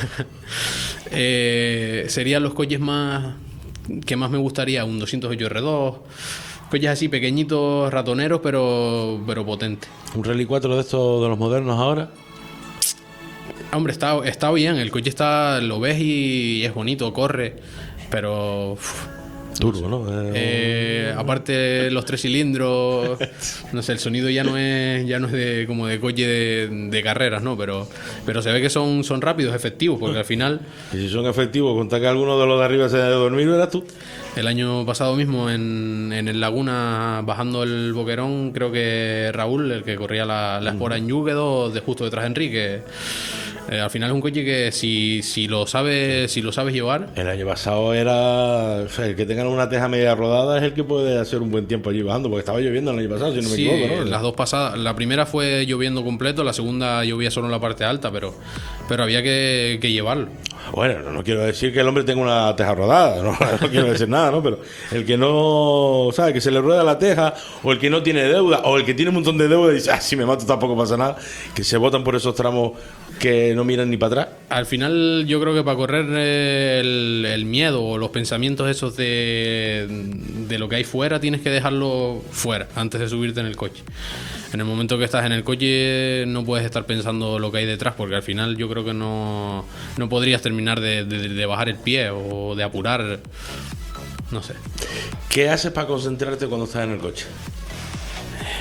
eh, serían los coches más que más me gustaría, un doscientos ocho erre dos. Coches así pequeñitos, ratoneros, pero pero potentes. ¿Un Rally cuatro de estos de los modernos ahora? Hombre, está, está bien, el coche está, lo ves y es bonito, corre, pero uf, duro, ¿no? Eh, eh, aparte los tres cilindros, no sé, el sonido ya no es ya no es de como de coche de, de carreras, ¿no? Pero pero se ve que son, son rápidos, efectivos, porque al final. Y si son efectivos, contar que alguno de los de arriba se haya de dormir, ¿eras tú? El año pasado mismo en, en el Laguna, bajando el Boquerón, creo que Raúl, el que corría la, la Espora en Yu, quedó de justo detrás de Enrique. Eh, al final es un coche que si, si lo sabes si lo sabes llevar. El año pasado era, o sea, el que tenga una teja media rodada es el que puede hacer un buen tiempo allí bajando, porque estaba lloviendo el año pasado, si no me sí, equivoco, ¿no? Las dos pasadas, la primera fue lloviendo completo, la segunda llovía solo en la parte alta, pero pero había que, que llevarlo. Bueno, no, no quiero decir que el hombre tenga una teja rodada, no, no quiero decir nada, ¿no? Pero el que no, ¿sabe? Que se le rueda la teja, o el que no tiene deuda, o el que tiene un montón de deuda y dice, ah, si me mato tampoco pasa nada, que se botan por esos tramos que no miran ni para atrás. Al final yo creo que para correr el, el miedo o los pensamientos esos de, de lo que hay fuera, tienes que dejarlo fuera antes de subirte en el coche. En el momento que estás en el coche no puedes estar pensando lo que hay detrás, porque al final yo creo que no, no podrías terminar de, de, de bajar el pie o de apurar, no sé. ¿Qué haces para concentrarte cuando estás en el coche?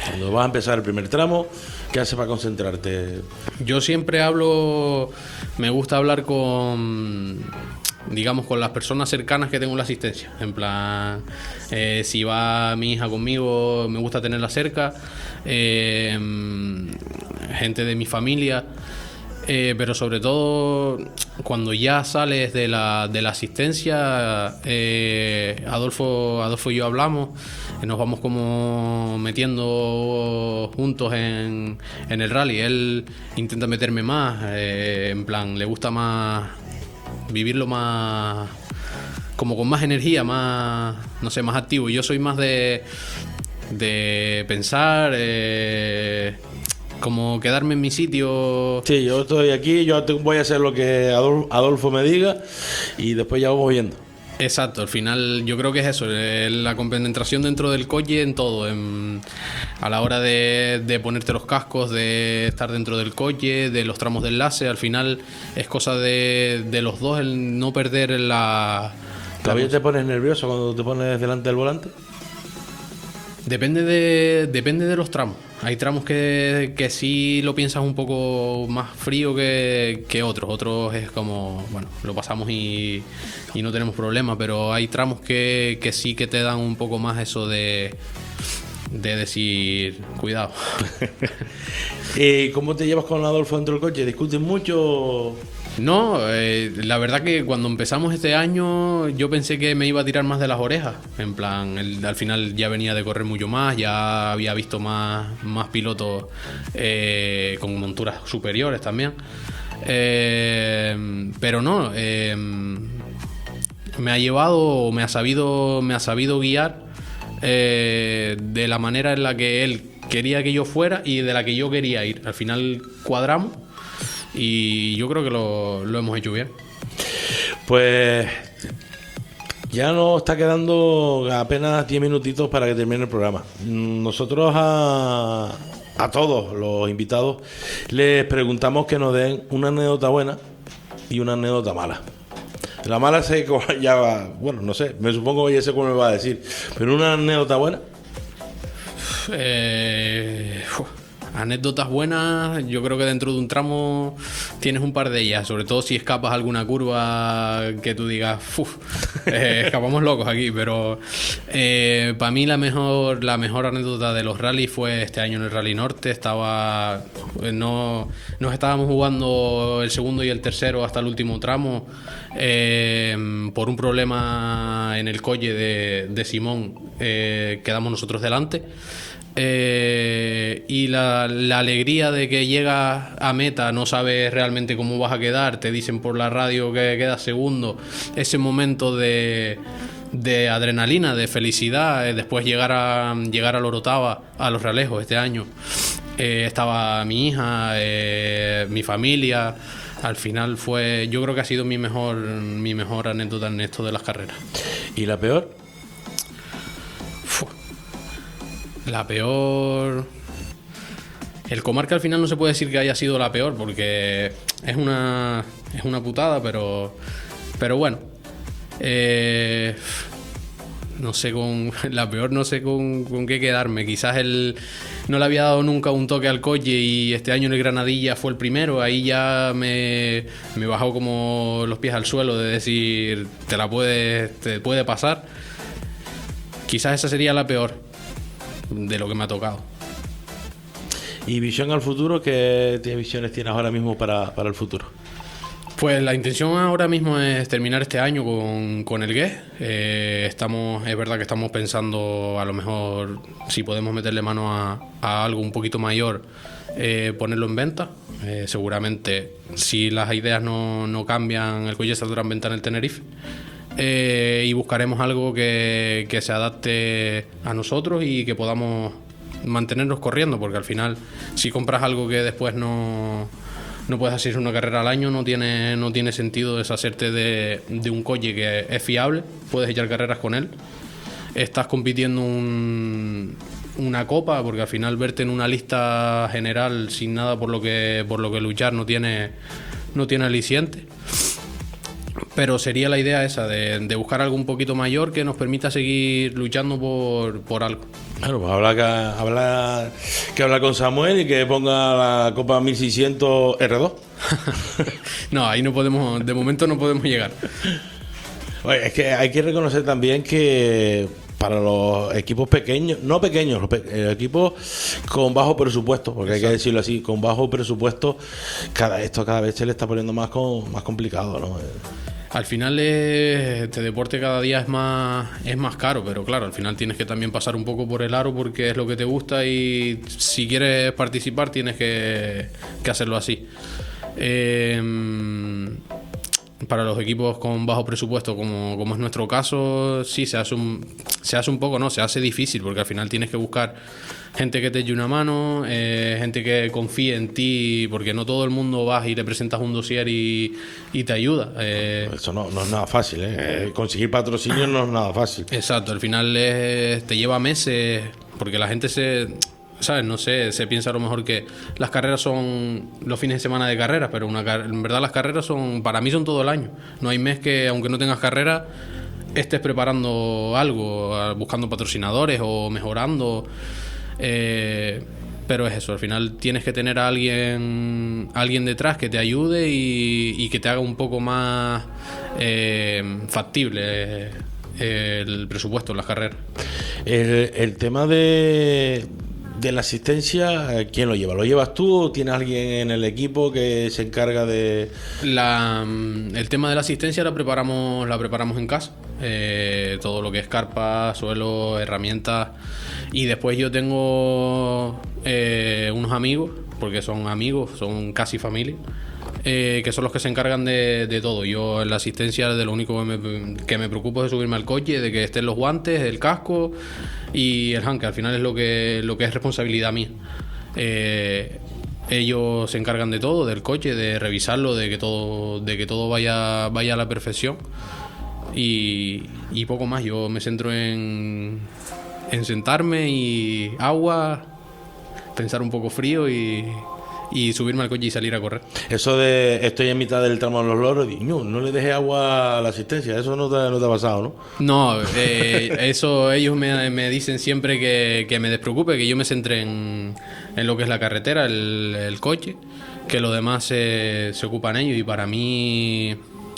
Cuando vas a empezar el primer tramo, ¿qué haces para concentrarte? Yo siempre hablo, me gusta hablar con, digamos, con las personas cercanas que tengo en la asistencia. En plan, eh, si va mi hija conmigo, me gusta tenerla cerca, eh, gente de mi familia. Eh, pero sobre todo cuando ya sales de la, de la asistencia, eh, Adolfo, Adolfo y yo hablamos, eh, nos vamos como metiendo juntos en, en el rally. Él intenta meterme más, eh, en plan, le gusta más vivirlo más, como con más energía, más, no sé, más activo. Yo soy más de, de pensar, eh, como quedarme en mi sitio. Sí, yo estoy aquí, yo te- voy a hacer lo que Adol- Adolfo me diga y después ya vamos viendo. Exacto, al final yo creo que es eso, eh, la compenetración dentro del coche en todo, en- a la hora de, de ponerte los cascos, de estar dentro del coche, de los tramos de enlace, al final es cosa de, de los dos el no perder la... ¿Todavía te pones nervioso cuando te pones delante del volante? Depende de, depende de los tramos. Hay tramos que, que sí lo piensas un poco más frío que, que otros. Otros es como, bueno, lo pasamos y, y no tenemos problema, pero hay tramos que, que sí que te dan un poco más eso de, de decir, cuidado. ¿Y cómo te llevas con Adolfo dentro del coche? ¿Discuten mucho? No, eh, la verdad que cuando empezamos este año yo pensé que me iba a tirar más de las orejas. En plan, él, al final ya venía de correr mucho más, ya había visto más, más pilotos eh, con monturas superiores también. Eh, pero no, eh, me ha llevado, me ha sabido, me ha sabido guiar eh, de la manera en la que él quería que yo fuera y de la que yo quería ir. Al final cuadramos. Y yo creo que lo, lo hemos hecho bien. Pues ya nos está quedando apenas diez minutitos para que termine el programa. Nosotros a, a todos los invitados les preguntamos que nos den una anécdota buena y una anécdota mala. La mala sé que ya va, bueno, no sé, me supongo que ya sé cómo me va a decir, pero una anécdota buena. Eh, uf, anécdotas buenas, yo creo que dentro de un tramo tienes un par de ellas, sobre todo si escapas alguna curva que tú digas, uf, eh, escapamos locos aquí, pero eh, para mí la mejor, la mejor anécdota de los rallies fue este año en el Rally Norte. Estaba, no, nos estábamos jugando el segundo y el tercero hasta el último tramo eh, por un problema en el coche de, de Simón, eh, quedamos nosotros delante. Eh, y la, la alegría de que llegas a meta, no sabes realmente cómo vas a quedar, te dicen por la radio que quedas segundo, ese momento de, de adrenalina, de felicidad, eh, después llegar a llegar a Lorotava, a los Realejos este año, eh, estaba mi hija, eh, mi familia. Al final fue, yo creo que ha sido mi mejor, mi mejor anécdota en esto de las carreras. ¿Y la peor? La peor... El Comarca al final no se puede decir que haya sido la peor porque es una, es una putada, pero, pero bueno. Eh, no sé con... La peor no sé con, con qué quedarme. Quizás él no le había dado nunca un toque al coche y este año en el Granadilla fue el primero. Ahí ya me, me bajó como los pies al suelo de decir, te la puede, te puede pasar. Quizás esa sería la peor de lo que me ha tocado. ¿Y visión al futuro? ¿Qué visiones tienes ahora mismo para, para el futuro? Pues la intención ahora mismo es terminar este año con, con el G E S. Eh, estamos, es verdad que estamos pensando a lo mejor si podemos meterle mano a, a algo un poquito mayor, eh, ponerlo en venta. Eh, seguramente si las ideas no, no cambian, el coche saldrá en venta en el Tenerife. Eh, y buscaremos algo que, que se adapte a nosotros y que podamos mantenernos corriendo, porque al final si compras algo que después no, no puedes hacer una carrera al año, no tiene, no tiene sentido deshacerte de, de un coche que es fiable, puedes echar carreras con él, estás compitiendo un, una copa, porque al final verte en una lista general sin nada por lo que, por lo que luchar no tiene, no tiene aliciente. Pero sería la idea esa, de, de buscar algo un poquito mayor que nos permita seguir luchando por, por algo. Claro, pues habrá que, habrá que hablar con Samuel y que ponga la Copa mil seiscientos R dos. No, ahí no podemos, de momento no podemos llegar. Oye, es que hay que reconocer también que para los equipos pequeños, no pequeños, los pe- eh, equipos con bajo presupuesto, porque Exacto. hay que decirlo así, con bajo presupuesto, cada esto cada vez se le está poniendo más con, más complicado, ¿no? Al final es, este deporte cada día es más es más caro, pero claro, al final tienes que también pasar un poco por el aro porque es lo que te gusta y si quieres participar tienes que, que hacerlo así. Eh, para los equipos con bajo presupuesto, como, como es nuestro caso, sí, se hace un se hace un poco, no, se hace difícil porque al final tienes que buscar gente que te eche una mano, eh, gente que confíe en ti, porque no todo el mundo vas y le presentas un dossier y, y te ayuda. Eh, Eso no, no es nada fácil, ¿eh? Eh, conseguir patrocinio no es nada fácil. Exacto, al final es, te lleva meses, porque la gente se... ¿Sabes? No sé, se piensa a lo mejor que las carreras son los fines de semana de carreras, pero una, en verdad las carreras son, para mí son todo el año. No hay mes que, aunque no tengas carrera, estés preparando algo, buscando patrocinadores o mejorando. Eh, pero es eso, al final tienes que tener a alguien, alguien detrás que te ayude y, y que te haga un poco más eh, factible eh, el presupuesto en las carreras. El, el tema de... De la asistencia, ¿quién lo lleva? ¿Lo llevas tú o tienes alguien en el equipo que se encarga de...? La, el tema de la asistencia la preparamos la preparamos en casa. Eh, todo lo que es carpa, suelo, herramientas. Y después yo tengo eh, unos amigos, porque son amigos, son casi familia, eh, que son los que se encargan de, de todo. Yo en la asistencia de lo único que me, que me preocupo es de subirme al coche, de que estén los guantes, el casco y el hand, que al final es lo que, lo que es responsabilidad mía. Eh, ellos se encargan de todo, del coche, de revisarlo, de que todo, de que todo vaya, vaya a la perfección y, y poco más. Yo me centro en, en sentarme y agua, pensar un poco frío y, y subirme al coche y salir a correr. Eso de estoy en mitad del tramo de los loros y no, no le dejes agua a la asistencia, eso no te, no te ha pasado, ¿no? No, eh, eso ellos me, me dicen siempre que, que me despreocupe, que yo me centre en, en lo que es la carretera, el, el coche, que lo demás se, se ocupan ellos y para mí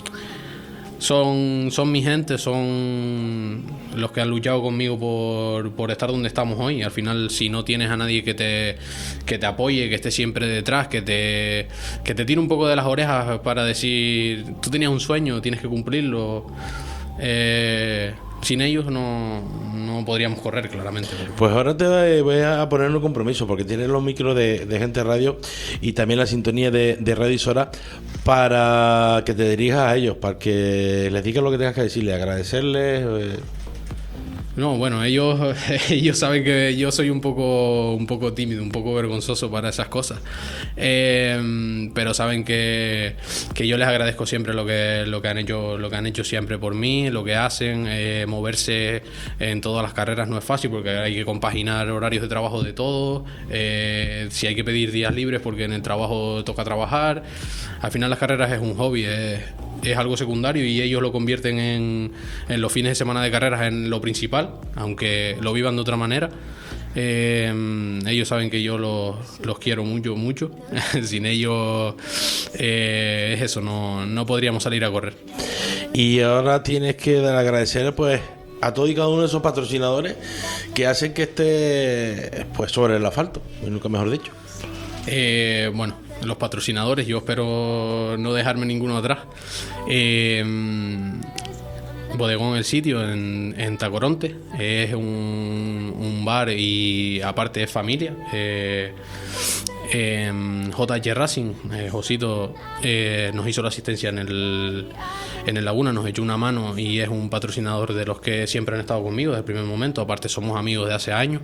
son, son mi gente, son los que han luchado conmigo por, por estar donde estamos hoy. Al final, si no tienes a nadie que te, que te apoye, que esté siempre detrás, que te, que te tire un poco de las orejas para decir, tú tenías un sueño, tienes que cumplirlo, eh, sin ellos no, no podríamos correr, claramente. Pues ahora te voy a poner un compromiso, porque tienes los micros de, de Gente Radio y también la sintonía de, de Radio Isora, para que te dirijas a ellos, para que les digas lo que tengas que decirles, agradecerles. Eh. No, bueno, ellos ellos saben que yo soy un poco un poco tímido, un poco vergonzoso para esas cosas, eh, pero saben que, que yo les agradezco siempre lo que lo que han hecho lo que han hecho siempre por mí, lo que hacen. Eh, moverse en todas las carreras no es fácil porque hay que compaginar horarios de trabajo de todo, eh, si hay que pedir días libres porque en el trabajo toca trabajar. Al final las carreras es un hobby, es, es algo secundario y ellos lo convierten en, en los fines de semana de carreras en lo principal, aunque lo vivan de otra manera. Eh, ellos saben que yo los, los quiero mucho, mucho. Sin ellos eh, es eso, no, no podríamos salir a correr. Y ahora tienes que dar agradecer pues a todos y cada uno de esos patrocinadores que hacen que esté pues sobre el asfalto, nunca mejor dicho. Eh, bueno, los patrocinadores, yo espero no dejarme ninguno atrás. Eh, Bodegón El Sitio en, en Tacoronte, es un, un bar y aparte es familia. Eh, eh, J H Racing, eh, Josito eh, nos hizo la asistencia en el, en el Laguna, nos echó una mano y es un patrocinador de los que siempre han estado conmigo desde el primer momento. Aparte somos amigos de hace años.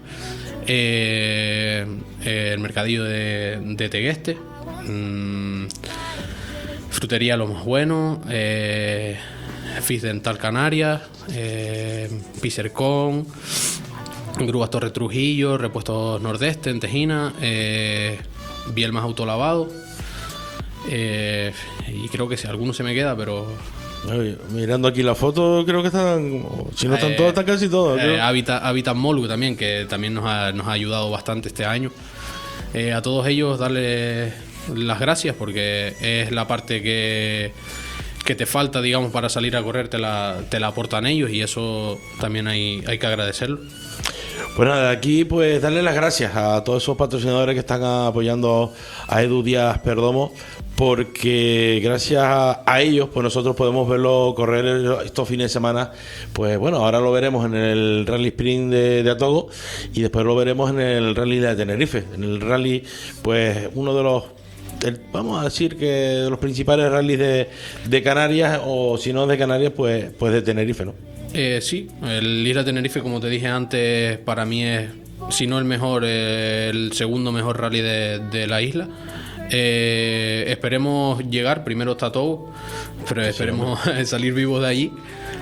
Eh, eh, el mercadillo de, de Tegueste, mm, frutería Lo Más Bueno, eh, Fis Dental Canarias, eh, Pisercon, Grúas Torre Trujillo, Repuestos Nordeste en Tejina, eh, Bielmas Autolavado, eh, y creo que si alguno se me queda, pero Oye, mirando aquí la foto, creo que están, si no están Eh, todos, están casi todos. Eh, creo. Habitat, Habitat Molu también, que también nos ha, nos ha ayudado bastante este año. Eh, a todos ellos darles las gracias porque es la parte que, que te falta, digamos, para salir a correr, te la, te la aportan ellos y eso también hay, hay que agradecerlo. Pues nada, aquí pues darle las gracias a todos esos patrocinadores que están apoyando a Edu Díaz Perdomo, porque gracias a, a ellos pues nosotros podemos verlo correr estos fines de semana. Pues bueno, ahora lo veremos en el Rally Sprint de, de Atogo y después lo veremos en el Rally de Tenerife. En el Rally, pues uno de los, el, vamos a decir que de los principales rallies de, de Canarias, o si no de Canarias, pues, pues de Tenerife, ¿no? Eh, sí, el ir a Tenerife, como te dije antes, para mí es, si no el mejor, eh, el segundo mejor rally de, de la isla. Eh, esperemos llegar, primero está todo, pero esperemos sí, salir vivos de allí.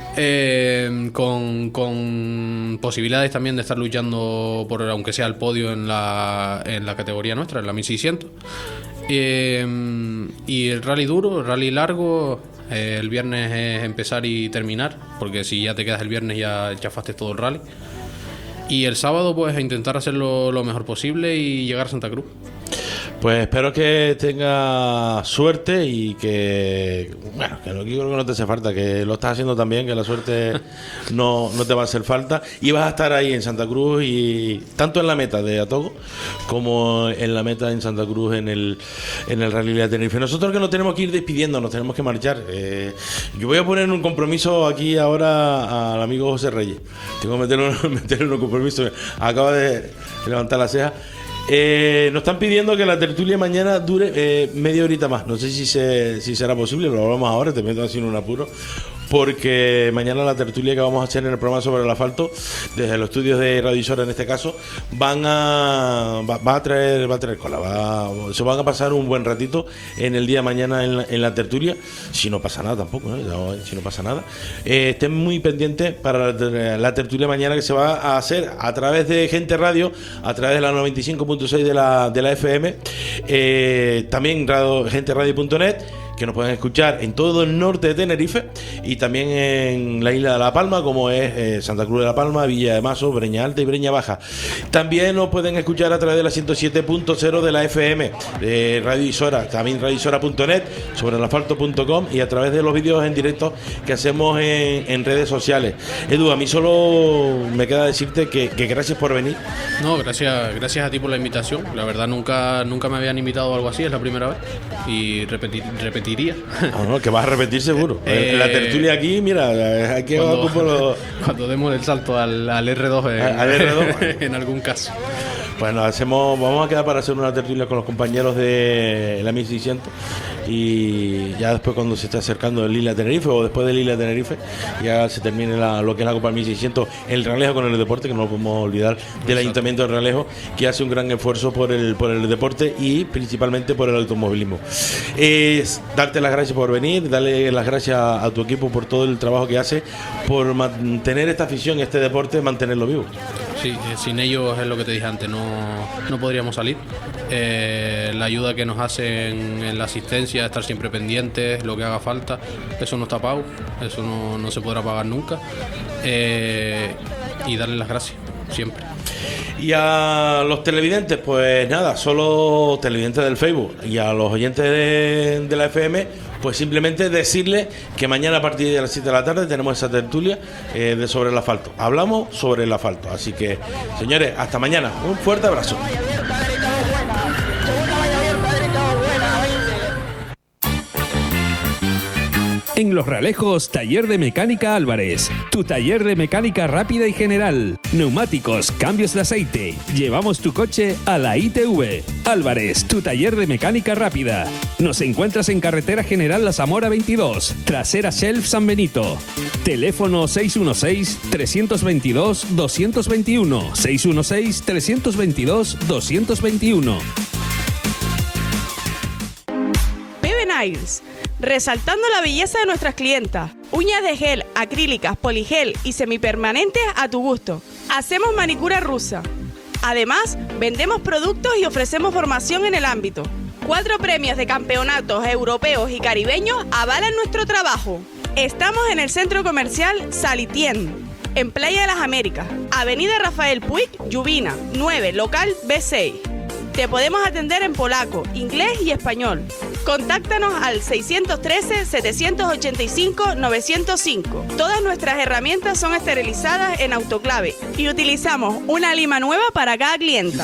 Eh, con, con posibilidades también de estar luchando por, aunque sea el podio en la, en la categoría nuestra, en la mil seiscientos. Eh, y el rally duro, el rally largo, eh, el viernes es empezar y terminar, porque si ya te quedas el viernes ya chafaste todo el rally. Y el sábado pues a intentar hacerlo lo mejor posible y llegar a Santa Cruz. Pues espero que tenga suerte y que, bueno, que no, creo que no te hace falta, que lo estás haciendo también, que la suerte no, no te va a hacer falta. Y vas a estar ahí en Santa Cruz, y tanto en la meta de Atogo como en la meta en Santa Cruz en el, en el Rally de Tenerife. Nosotros que nos tenemos que ir despidiendo, nos tenemos que marchar. Eh, yo voy a poner un compromiso aquí ahora al amigo José Reyes. Tengo que meterle, meterle un compromiso. Acaba de levantar la ceja. Eh, nos están pidiendo que la tertulia mañana dure eh, media horita más. No sé si se, si será posible, lo hablamos ahora, te meto así en un apuro. Porque mañana la tertulia que vamos a hacer en el programa sobre el asfalto, desde los estudios de Radio Isora en este caso, van a va, va a traer va a traer cola, va, se van a pasar un buen ratito en el día de mañana en la, en la tertulia, si no pasa nada tampoco, ¿eh? Si no pasa nada. Eh, estén muy pendientes para la, la tertulia mañana, que se va a hacer a través de Gente Radio, a través de la noventa y cinco punto seis de la, de la F M, eh, también radio, gente radio punto net, que nos pueden escuchar en todo el norte de Tenerife y también en la isla de La Palma, como es eh, Santa Cruz de La Palma, Villa de Mazo, Breña Alta y Breña Baja. También nos pueden escuchar a través de la ciento siete punto cero de la F M, de Radio Isora, también radio isora punto net, sobre el asfalto punto com y a través de los vídeos en directo que hacemos en, en redes sociales. Edu, a mí solo me queda decirte que, que gracias por venir. No, gracias, gracias a ti por la invitación. La verdad nunca, nunca me habían invitado a algo así, es la primera vez y repetir, repetir iría. No, no, que vas a repetir seguro. Eh, en la tertulia aquí, mira, aquí cuando, va por los... cuando demos el salto al, al R dos en, al R dos en algún caso. Bueno, hacemos, vamos a quedar para hacer una tertulia con los compañeros de la mil seiscientos y ya después, cuando se esté acercando el Lila Tenerife, o después del Lila Tenerife, ya se termine la, lo que es la Copa mil seiscientos, el Realejo con el deporte, que no lo podemos olvidar, del Exacto. Ayuntamiento de Realejo, que hace un gran esfuerzo por el por el deporte y principalmente por el automovilismo. Es darte las gracias por venir, darle las gracias a, a tu equipo por todo el trabajo que hace, por mantener esta afición, este deporte, mantenerlo vivo. Sí, sin ellos es lo que te dije antes, no, no podríamos salir. Eh, la ayuda que nos hacen en la asistencia, estar siempre pendientes, lo que haga falta, eso no está pago, eso no, no se podrá pagar nunca. Eh, y darles las gracias, siempre. Y a los televidentes, pues nada, solo televidentes del Facebook, y a los oyentes de, de la F M, pues simplemente decirles que mañana a partir de las siete de la tarde tenemos esa tertulia eh, de sobre el asfalto. Hablamos sobre el asfalto. Así que, señores, hasta mañana. Un fuerte abrazo. En Los Realejos, Taller de Mecánica Álvarez. Tu taller de mecánica rápida y general. Neumáticos, cambios de aceite. Llevamos tu coche a la I T V. Álvarez, tu taller de mecánica rápida. Nos encuentras en Carretera General La Zamora veintidós, trasera Shelf San Benito. Teléfono seis uno seis, tres dos dos, dos dos uno. seis uno seis, tres dos dos, dos dos uno. Pepe Nails, resaltando la belleza de nuestras clientas. Uñas de gel, acrílicas, poligel y semipermanentes a tu gusto. Hacemos manicura rusa. Además, vendemos productos y ofrecemos formación en el ámbito. Cuatro premios de campeonatos europeos y caribeños avalan nuestro trabajo. Estamos en el Centro Comercial Salitien, en Playa de las Américas, Avenida Rafael Puig, Lluvina, nueve, local B seis. Te podemos atender en polaco, inglés y español. Contáctanos al seiscientos trece, setecientos ochenta y cinco, novecientos cinco. Todas nuestras herramientas son esterilizadas en autoclave y utilizamos una lima nueva para cada clienta.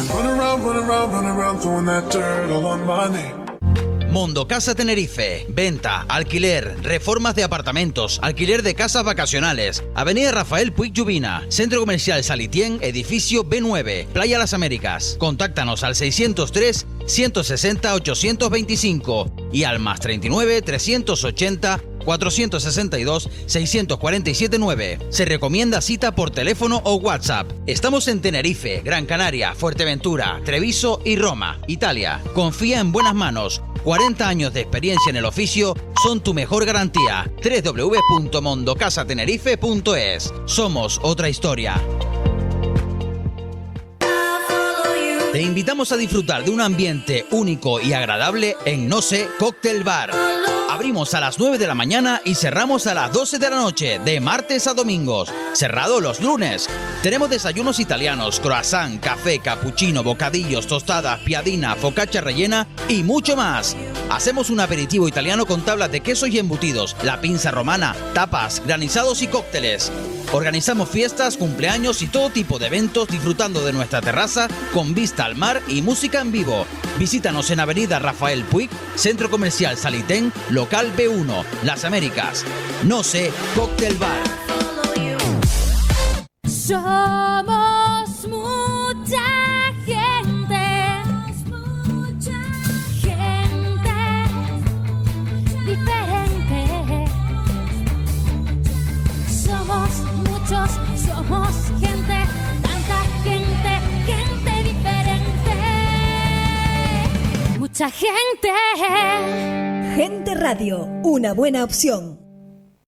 Mondocasa Tenerife. Venta, alquiler, reformas de apartamentos, alquiler de casas vacacionales. Avenida Rafael Puig Lluvina, Centro Comercial Salitien, edificio B nueve, Playa Las Américas. Contáctanos al seiscientos tres, ciento sesenta, ochocientos veinticinco y al más treinta y nueve, trescientos ochenta, cuatrocientos sesenta y dos, seiscientos cuarenta y siete nueve. Se recomienda cita por teléfono o WhatsApp. Estamos en Tenerife, Gran Canaria, Fuerteventura, Treviso y Roma, Italia. Confía en buenas manos. cuarenta años de experiencia en el oficio son tu mejor garantía. doble u doble u doble u punto mondocasatenerife punto es. Somos otra historia. Te invitamos a disfrutar de un ambiente único y agradable en No Sé Cóctel Bar. Abrimos a las nueve de la mañana y cerramos a las doce de la noche, de martes a domingos. Cerrado los lunes. Tenemos desayunos italianos, croissant, café, cappuccino, bocadillos, tostadas, piadina, focaccia rellena y mucho más. Hacemos un aperitivo italiano con tablas de quesos y embutidos, la pinza romana, tapas, granizados y cócteles. Organizamos fiestas, cumpleaños y todo tipo de eventos disfrutando de nuestra terraza con vista al mar y música en vivo. Visítanos en Avenida Rafael Puig, Centro Comercial Salitén, local B uno, Las Américas. No Sé Cóctel Bar. Somos mucha gente, gente diferente. Somos muchos, somos gente, tanta gente, gente diferente. Mucha gente. Gente Radio, una buena opción.